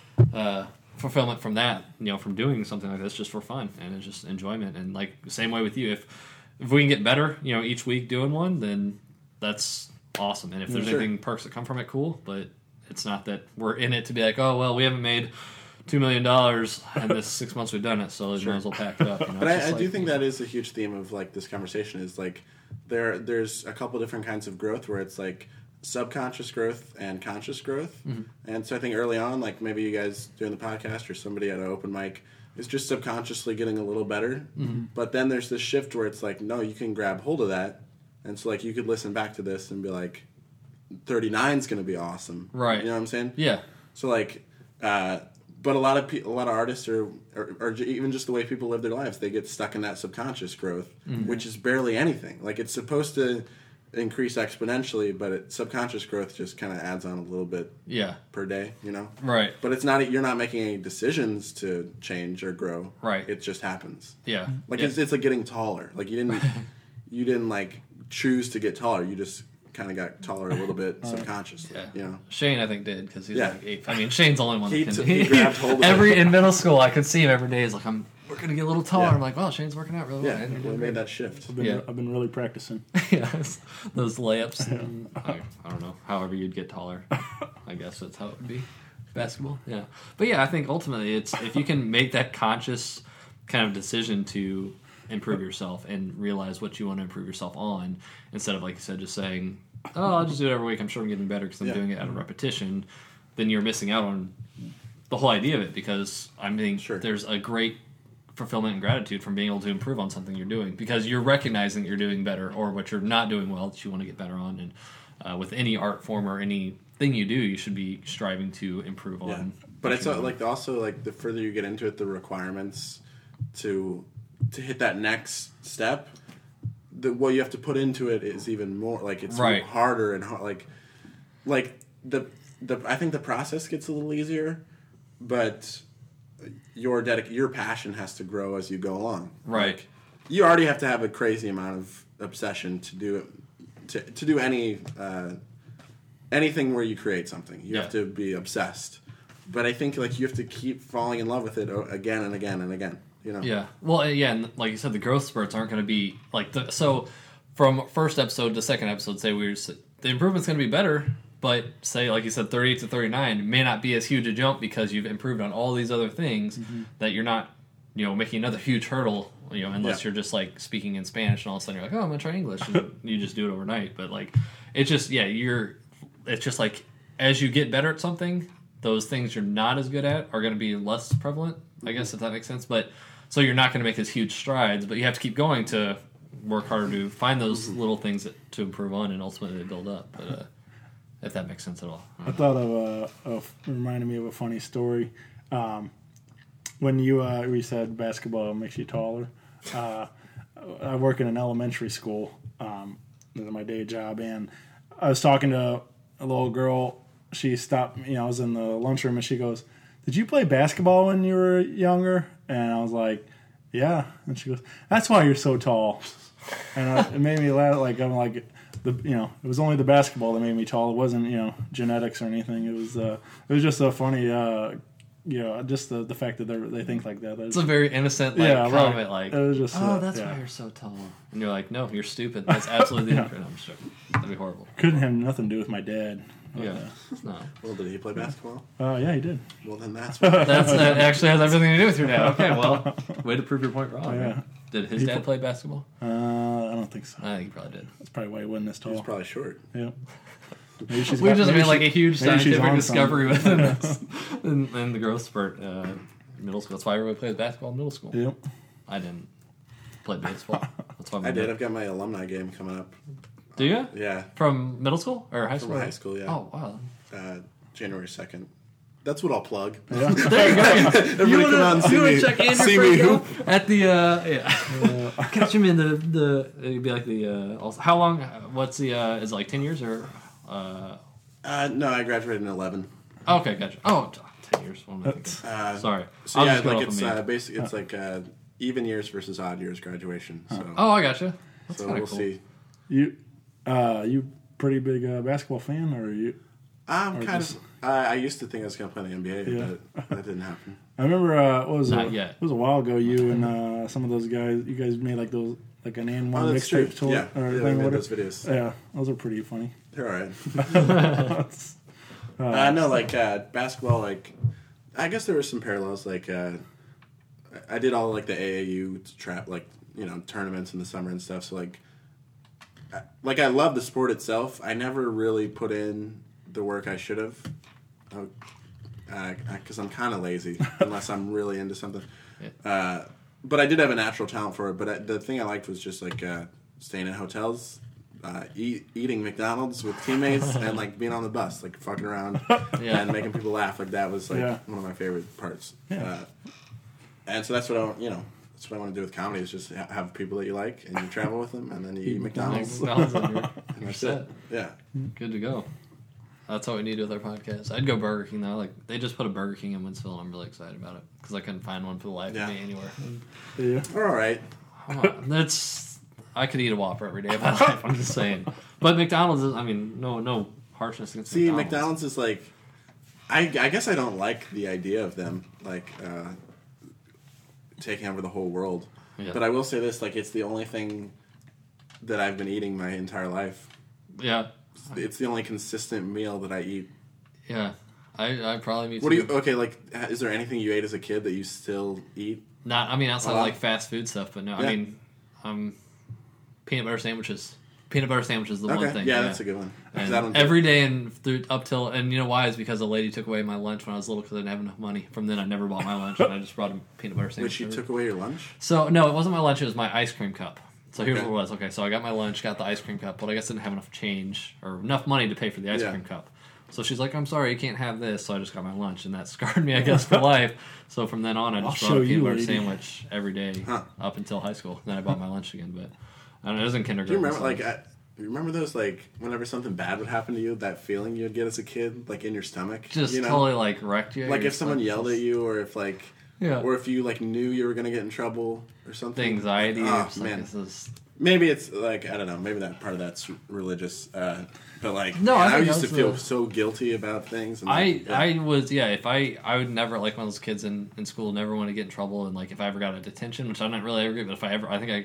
uh, fulfillment from that, you know, from doing something like this just for fun and it's just enjoyment. And, like, same way with you. If if we can get better, you know, each week doing one, then that's awesome. And if there's sure. anything, perks that come from it, cool. But it's not that we're in it to be like, oh, well, we haven't made two million dollars in this six months we've done it, so Sure. might as well pack it up. You know? But It's I, I just do like- think that is a huge theme of like this conversation is like there there's a couple different kinds of growth where it's like subconscious growth and conscious growth. Mm-hmm. And so I think early on, like maybe you guys doing the podcast or somebody at an open mic is just subconsciously getting a little better. Mm-hmm. But then there's this shift where it's like, no, you can grab hold of that. And so like you could listen back to this and be like, thirty-nine is going to be awesome. Right. You know what I'm saying? Yeah. So like, uh, but a lot of pe- a lot of artists are, or, or j- even just the way people live their lives, they get stuck in that subconscious growth, Mm-hmm. which is barely anything. Like it's supposed to increase exponentially, but it, subconscious growth just kind of adds on a little bit Yeah. per day, you know. Right. But it's not you're not making any decisions to change or grow. Right. It just happens. Yeah. Like yeah. it's it's like getting taller. Like you didn't you didn't like choose to get taller. You just kind of got taller a little bit subconsciously. Yeah. You know. Shane, I think, did because he's Yeah. like eight. I mean, Shane's the only one He that can. t- he grabbed hold of it. every in middle school, I could see him every day. He's like, "I'm we're gonna get a little taller." Yeah. I'm like, "Well, Shane's working out really well." Yeah. And We made that shift. I've been, Yeah. I've been really practicing. yes, those layups. And, I, I don't know. However, you'd get taller. I guess that's how it would be. Basketball, yeah. But yeah, I think ultimately, it's if you can make that conscious kind of decision to improve yourself and realize what you want to improve yourself on, instead of like you said, just saying, "Oh, I'll just do it every week. I'm sure I'm getting better because I'm Yeah. doing it out of repetition." Then you're missing out on the whole idea of it because I mean, Sure. there's a great fulfillment and gratitude from being able to improve on something you're doing because you're recognizing that you're doing better or what you're not doing well that you want to get better on. And uh, with any art form or anything you do, you should be striving to improve Yeah. on. But what it's you're uh, doing. like also like the further you get into it, the requirements to to hit that next step, the what you have to put into it is even more like it's Right. harder and hard, like like the the I think the process gets a little easier, but your dedic- your passion has to grow as you go along. Right. Like, you already have to have a crazy amount of obsession to do it to to do any uh, anything where you create something. You Yeah. have to be obsessed. But I think like you have to keep falling in love with it o- again and again and again. You know. Yeah. Well, uh, yeah, and like you said, the growth spurts aren't going to be like the so from first episode to second episode. Say we were s- the improvement's going to be better, but say like you said, thirty-eight to thirty-nine may not be as huge a jump because you've improved on all these other things that you're not, you know, making another huge hurdle. You know, unless Yeah. you're just like speaking in Spanish and all of a sudden you're like, oh, I'm gonna try English, and you just do it overnight. But like, it's just yeah, you're. It's just like as you get better at something, those things you're not as good at are going to be less prevalent. I guess if that makes sense. But so you're not going to make these huge strides, but you have to keep going to work harder to find those little things that, to improve on and ultimately build up. But uh, if that makes sense at all. I thought of a, a reminded me of a funny story. Um, when you uh, we said basketball makes you taller. Uh, I work in an elementary school. Um, this is my day job, and I was talking to a little girl. She stopped me. You know, I was in the lunchroom, and she goes, "Did you play basketball when you were younger?" And I was like, "Yeah." And she goes, "That's why you're so tall." And uh, it made me laugh. Like I'm like, the you know, it was only the basketball that made me tall. It wasn't you know genetics or anything. It was uh, it was just a funny. Uh, you know, just the, the fact that they they think like that. It's a very innocent like Yeah, right. comment, like, It was just, "Oh, uh, that's yeah. why you're so tall," and you're like, "No, you're stupid. That's absolutely Yeah. different." I'm sure that'd be horrible. Couldn't have nothing to do with my dad. Yeah, no, Well, did he play basketball? Uh, yeah, he did. Well, then that's what that's that actually has everything to do with your dad. Okay, well, way to prove your point wrong. Yeah. right? Did his He dad pl- play basketball? Uh, I don't think so. I think he probably did. That's probably why he wasn't this he was tall. probably short. Yeah. Maybe she's We got- just maybe made like she- a huge maybe she's scientific on discovery something. within this, in, in the growth spurt. Uh, middle school. That's why everybody plays basketball in middle school. Yep. I didn't play baseball. That's why I'm I did. I've got my alumni game coming up. Do you? Yeah, From middle school or high from school? high school. Yeah, Oh wow. uh, January second. That's what I'll plug. There you go. Everybody You come out and see wanna me. check Andrew See me Franco hoop. at the uh, yeah. Catch him in the the. It'd be like the uh, also, how long? What's the uh, is it like ten years or? Uh, Uh, no, I graduated in eleven. okay, gotcha. Oh, t- ten years. What am I thinking? Uh, Sorry. So I'll yeah, just go like off of it's me. uh, basically it's like uh, even years versus odd years graduation. So, Oh, I gotcha. That's so kind we'll of cool. see. You, uh, you pretty big uh, basketball fan, or you? I'm Or kind just- of. I I used to think I was going to play in the N B A, Yeah. but that didn't happen. I remember uh, what was Not it? yet. It was a while ago. You and uh, some of those guys. You guys made like those like an and one Oh, that's true. mixtape tour Yeah, or yeah, we thing. made what those it- videos. Yeah, those are pretty funny. They're all right. That's- Uh, no, like uh, basketball. Like, I guess there were some parallels. Like, uh, I did all like the A A U trap, like you know, tournaments in the summer and stuff. So like, I, like I love the sport itself. I never really put in the work I should have, because uh, I'm kind of lazy unless I'm really into something. Uh, but I did have a natural talent for it. But I, the thing I liked was just like uh, staying in hotels. Uh, eat, eating McDonald's with teammates and like being on the bus, like fucking around Yeah. and making people laugh. Like that was like Yeah. one of my favorite parts. Yeah. Uh, and so that's what I want, you know, that's what I want to do with comedy is just ha- have people that you like and you travel with them and then you eat, McDonald's. McDonald's and you're, And you're that's set. it. Yeah. Good to go. That's what we need with our podcast. I'd go Burger King though. Like they just put a Burger King in Winsville, and I'm really excited about it because I couldn't find one for the life Yeah. of me anywhere. yeah. All right. Come on, that's I could eat a Whopper every day of my life. I'm just saying. But McDonald's is. I mean, no, no harshness against See, McDonald's. McDonald's is like, I, I guess I don't like the idea of them like uh, taking over the whole world. Yeah. But I will say this: like, it's the only thing that I've been eating my entire life. Yeah, It's the only consistent meal that I eat. yeah. I I probably me too. What do you? Okay, like, is there anything you ate as a kid that you still eat? Not. I mean, outside Oh, of wow. like fast food stuff, but no. I Yeah. mean, um, peanut butter sandwiches. Peanut butter sandwiches is the Okay, one thing. yeah, that's a good one. 'Cause And I don't do- every day and through up till and you know why is because a lady took away my lunch when I was little because I didn't have enough money. From then I never bought my lunch and I just brought a peanut butter Which sandwich. she every- took away your lunch? So no, it wasn't my lunch. It was my ice cream cup. So here's Okay. what it was. Okay, so I got my lunch, got the ice cream cup, but I guess I didn't have enough change or enough money to pay for the ice Yeah. cream cup. So she's like, "I'm sorry, you can't have this." So I just got my lunch, and that scarred me, I guess, for life. So from then on, I just I'll brought show a peanut you, butter lady. sandwich every day Huh. up until high school. Then I bought my lunch again, but I don't know. It was in Do kindergarten. you remember, so- like, I, you remember those, like, whenever something bad would happen to you, that feeling you'd get as a kid, like, in your stomach? just you know? totally like wrecked you. Like, You're if someone just- yelled at you, or if, like, Yeah. or if you, like, knew you were going to get in trouble or something. the anxiety. Oh, or just like, man. this is, Maybe it's, like, I don't know, maybe that part of that's religious. Uh, but, like, No, I man, I, think used to that's feel the- so guilty about things. And, I like, yeah. I was yeah. If I I would never like one of those kids in, in school never want to get in trouble and like if I ever got a detention, which I don't really ever get, but if I ever I think I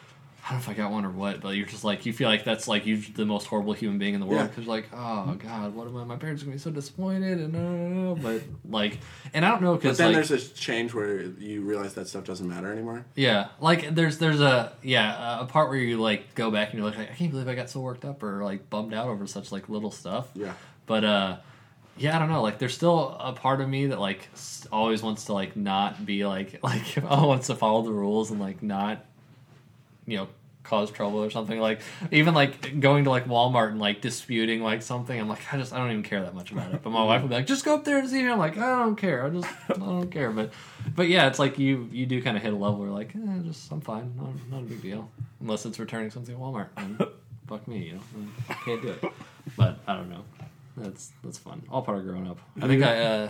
I don't know if I got one or what, but you're just like you feel like that's like you're the most horrible human being in the world Yeah. because you're like oh god what am I my parents are gonna be so disappointed and no no no but like and I don't know But because then like there's this change where you realize that stuff doesn't matter anymore. yeah like there's there's a yeah a part where you like go back and you're like I can't believe I got so worked up or like bummed out over such like little stuff. Yeah. But uh yeah, I don't know. Like, there's still a part of me that like s- always wants to like not be like like oh wants to follow the rules and like not, you know, cause trouble or something. Like even like going to like Walmart and like disputing like something. I'm like I just I don't even care that much about it. But my wife would be like, just go up there and see me. I'm like I don't care. I just I don't care. But but yeah, it's like you you do kind of hit a level where like eh, just I'm fine. Not, not a big deal unless it's returning something at Walmart. And fuck me, you know, I can't do it. But I don't know. That's that's fun. All part of growing up. I think I uh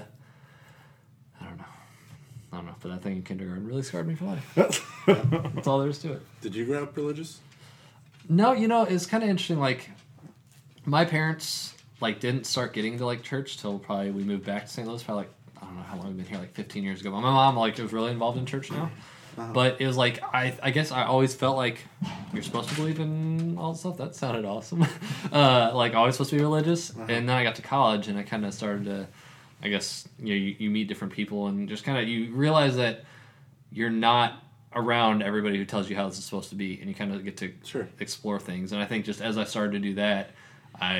I don't know. I don't know, but that thing in kindergarten really scarred me for life. That's all there is to it. Did you grow up religious? No, you know, it's kind of interesting. Like, my parents like didn't start getting to like church till probably we moved back to Saint Louis. Probably like I don't know how long we've been here, like fifteen years ago. But my mom like was really involved in church now. But it was like I, I guess I always felt like you're supposed to believe in all this stuff. That sounded awesome. uh, like always supposed to be religious. And then I got to college and I kind of started to, I guess you know you, you meet different people and just kind of you realize that you're not around everybody who tells you how this is supposed to be, and you kind of get to Sure. explore things. And I think just as I started to do that, I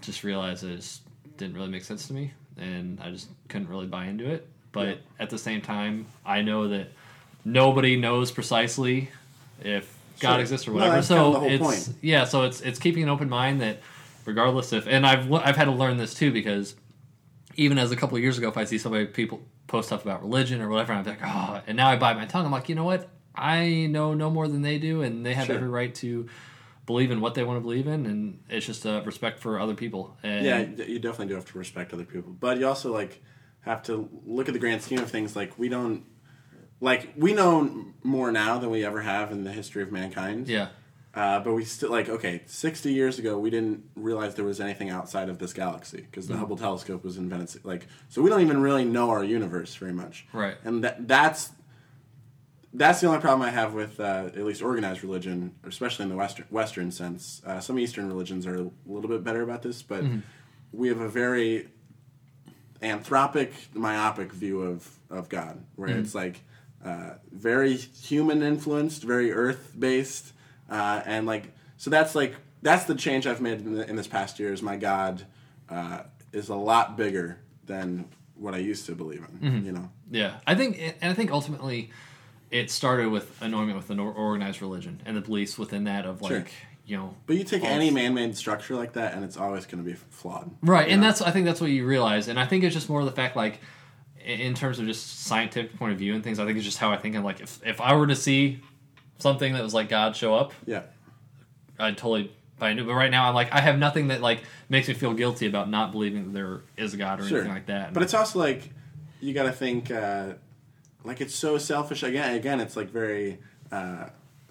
just realized that it just didn't really make sense to me, and I just couldn't really buy into it. But Yeah. at the same time, I know that nobody knows precisely if God Sure. exists or No, whatever. that's so kind of the whole it's point. yeah, so it's it's keeping an open mind that regardless if, and I've I've had to learn this too, because even as a couple of years ago, if I see somebody people post stuff about religion or whatever, I'm like, oh, and now I bite my tongue. I'm like, you know what? I know no more than they do, and they have Sure. every right to believe in what they want to believe in, and it's just a respect for other people. And Yeah, you definitely do have to respect other people, but you also like have to look at the grand scheme of things. Like we don't, like we know more now than we ever have in the history of mankind. yeah, Uh, but we still like okay, sixty years ago we didn't realize there was anything outside of this galaxy because the Hubble telescope was invented. Like so, we don't even really know our universe very much. Right. And that that's that's the only problem I have with uh, at least organized religion, especially in the western Western sense. Uh, some Eastern religions are a little bit better about this, but we have a very anthropic, myopic view of of God, where it's like uh, very human influenced, very earth based. Uh, and like, so that's like, that's the change I've made in, the, in this past year is my God uh, is a lot bigger than what I used to believe in, Mm-hmm. you know? yeah. I think, and I think ultimately, it started with annoyment with an or- organized religion and the beliefs within that of like, Sure. you know, But you take all- any man-made structure like that and it's always going to be flawed. right, you and know? that's I think that's what you realize, and I think it's just more of the fact like, in in terms of just scientific point of view and things, I think it's just how I think. I'm like, if if I were to see something that was like God show up, Yeah. I'd totally buy into it. But right now, I'm like, I have nothing that like makes me feel guilty about not believing that there is a God or Sure. anything like that. But it's also like, you got to think, uh, like it's so selfish. Again, again, it's like very, uh,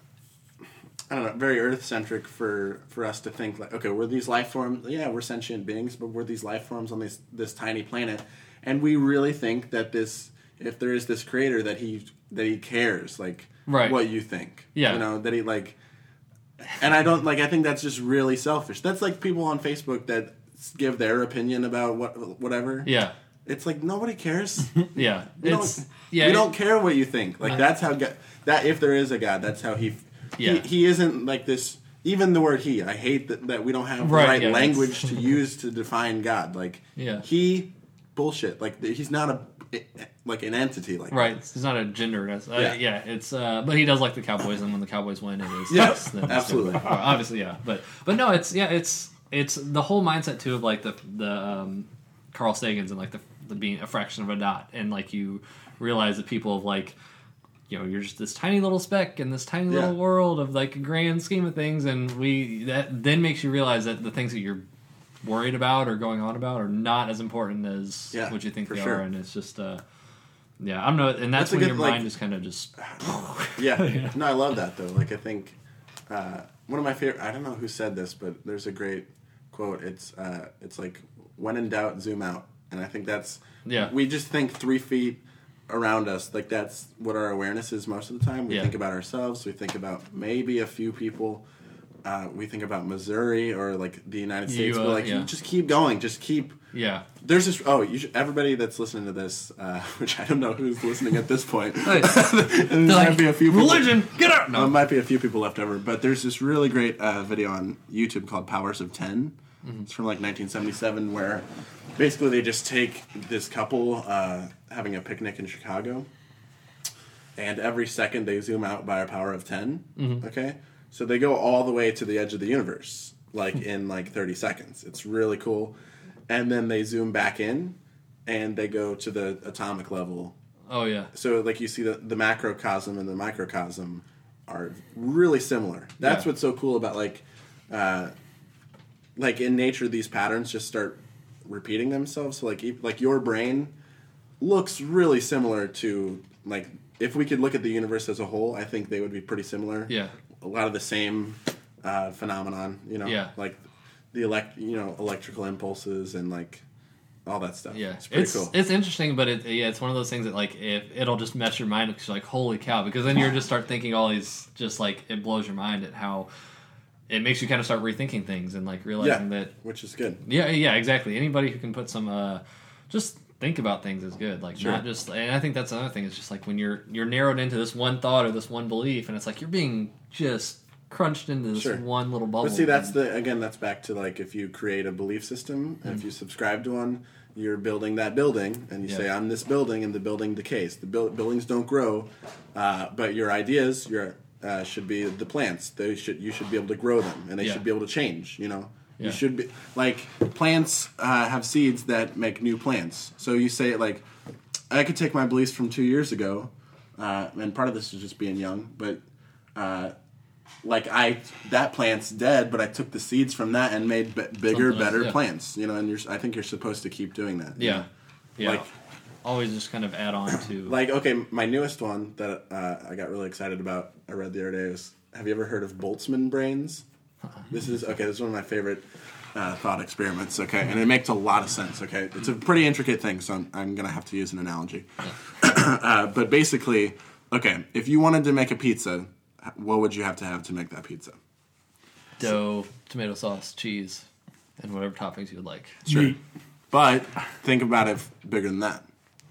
I don't know, very earth-centric for, for us to think like, okay, we're these life forms. Yeah, we're sentient beings, but we're these life forms on this this tiny planet, and we really think that this, if there is this creator, that he that he cares, like Right. what you think. Yeah. You know that he like, and I don't like. I think that's just really selfish. That's like people on Facebook that give their opinion about what whatever. yeah, It's like nobody cares. yeah, We it's don't, yeah, we it- don't care what you think. Like Uh, that's how God, that if there is a God, that's how he. Yeah. He, he isn't like this. Even the word "he," I hate that, that we don't have the Right, right yeah, that's- language to use to define God. Like Yeah. he bullshit. Like he's not a like an entity. Like right. It's not a gender. That's, uh, Yeah. yeah, it's. Uh, but he does like the Cowboys, and when the Cowboys win, it is. Yeah, it's- then it's absolutely. different. Well, obviously, yeah, but but no, it's yeah, it's it's the whole mindset too of like the the um, Carl Sagans and like the, the being a fraction of a dot, and like you realize that people of like. You know, you're just this tiny little speck in this tiny little Yeah. world of like a grand scheme of things, and we that then makes you realize that the things that you're worried about or going on about are not as important as Yeah, what you think for they sure. are, and it's just uh, yeah, I don't know, and that's, That's a when good, your like- mind is kind of just Yeah. No, I love that though. Like I think uh, one of my favorite. I don't know who said this, but there's a great quote. It's uh, it's like when in doubt, zoom out, and I think that's Yeah. We just think three feet around us. Like that's what our awareness is most of the time. We Yeah. think about ourselves. We think about maybe a few people. Uh, we think about Missouri or like the United States. You, but uh, like yeah. you just keep going. Just keep. yeah. There's this. Oh, you should, everybody that's listening to this, uh, which I don't know who's listening at this point. Hey, There they're might like, be a few people- religion, get out! there No, might be a few people left over, but there's this really great uh, video on YouTube called Powers of ten. It's from like nineteen seventy-seven, where basically they just take this couple uh, having a picnic in Chicago, and every second they zoom out by a power of ten. Okay, so they go all the way to the edge of the universe, like in like thirty seconds. It's really cool, and then they zoom back in, and they go to the atomic level. oh yeah, So, like, you see the, the macrocosm and the microcosm are really similar. That's Yeah. what's so cool about, like, uh, like in nature, these patterns just start repeating themselves. So, like, e- like your brain looks really similar to, like, if we could look at the universe as a whole, I think they would be pretty similar. yeah, A lot of the same uh, phenomenon, you know, Yeah. like the elect, you know, electrical impulses and like all that stuff. yeah. It's pretty it's cool. it's interesting, but it, yeah, it's one of those things that like if it'll just mess your mind because you're like, holy cow, because then you're just start thinking all these, just like it blows your mind at how it makes you kind of start rethinking things and like realizing yeah, that which is good. yeah, yeah, exactly. Anybody who can put some, uh, just think about things is good. Like Sure. not just, and I think that's another thing. It's just like when you're you're narrowed into this one thought or this one belief, and it's like you're being just crunched into this Sure. one little bubble. But see, that's the again, that's back to like if you create a belief system, and if you subscribe to one, you're building that building, and you Yeah. say, "I'm this building," and the building decays. The buil- buildings don't grow, uh, but your ideas, your uh, should be the plants. They should you should be able to grow them, and they Yeah. should be able to change. You know, Yeah. you should be like plants uh, have seeds that make new plants. So you say like, I could take my beliefs from two years ago, uh, and part of this is just being young, but. Uh, Like I, that plant's dead, but I took the seeds from that and made b- bigger, Something else, better yeah. plants. You know, and you're, I think you're supposed to keep doing that. you Yeah. know? Yeah. Like, Always just kind of add on to. like okay, my newest one that uh, I got really excited about. I read the other day. Was, have you ever heard of Boltzmann brains? This is okay. This is one of my favorite uh, thought experiments. Okay, and it makes a lot of sense. Okay, it's a pretty intricate thing, so I'm, I'm gonna have to use an analogy. uh, but basically, okay, if you wanted to make a pizza, what would you have to have to make that pizza? dough, tomato sauce, cheese, and whatever toppings you would like. Sure. Meat. But think about it bigger than that.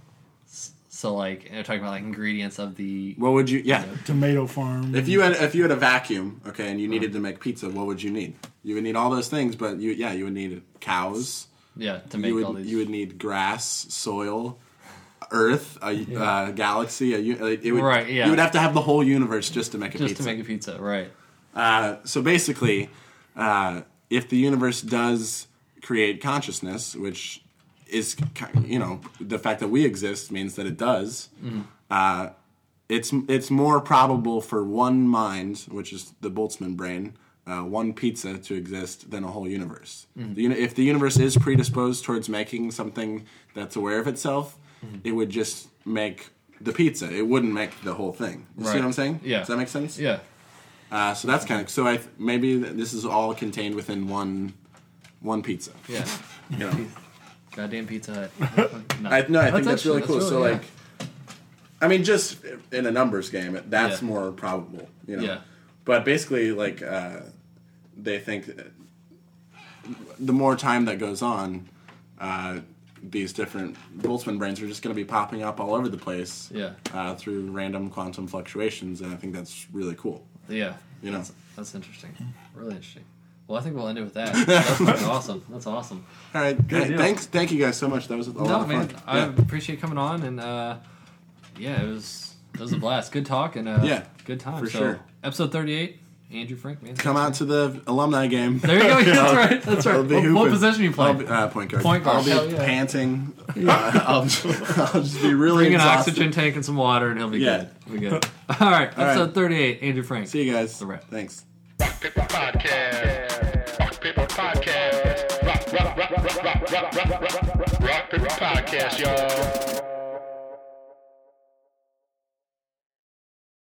So, like, you're talking about like ingredients of the. What would you? Yeah. Tomato farm. If you had if you had a vacuum, okay, and you needed to make pizza, what would you need? You would need all those things, but you yeah, you would need cows. Yeah, to make You would all these. you would need grass, soil, Earth, a uh, galaxy. A, u- it would, Right, yeah. You would have to have the whole universe just to make a just pizza. to make a pizza, right? Uh, so basically, uh, if the universe does create consciousness, which is, you know, the fact that we exist means that it does, Mm-hmm. uh, it's it's more probable for one mind, which is the Boltzmann brain, uh, one pizza to exist than a whole universe. Mm-hmm. The, uni- if the universe is predisposed towards making something that's aware of itself, Mm-hmm. it would just make the pizza. It wouldn't make the whole thing. You see Right. what I'm saying? Yeah. Does that make sense? Yeah. Uh, so that's kind of so. I th- maybe th- this is all contained within one one pizza. Yeah. You know? Goddamn Pizza Hut. No. I, no, I think that's, actually- really cool. so really- like, I mean, just in a numbers game, it- that's Yeah. more probable. You know. Yeah. But basically, like, uh, they think that the more time that goes on, uh, these different Boltzmann brains are just going to be popping up all over the place. Yeah. Uh, through random quantum fluctuations, and I think that's really cool. Yeah. You know. That's, that's interesting. Really interesting. Well, I think we'll end it with that. That's pretty awesome. That's awesome. All right. Hey, deal. thanks. Thank you guys so much. That was a lot No, of man, fun. I Yeah. appreciate coming on, and uh, yeah, it was it was a blast. Good talk and uh, Yeah, good time. for so, sure. Episode thirty-eight, Andrew Frank, man. Come out to the alumni game. There you go. That's right. That's right. I'll be What, what hooping. position you play? I'll be, uh, point guard. Point guard, I'll be hell yeah. panting. Uh, I'll, just, I'll just be really Bring an exhausted. oxygen tank and some water, and he'll be Yeah. good. We'll be good. All right. All right. Episode thirty-eight, Andrew Frank. See you guys. The wrap. Thanks. Rock Paper Podcast. Rock Paper Podcast. Rock, rock, rock, rock, rock, rock, rock, rock, rock, rock Paper Podcast, y'all.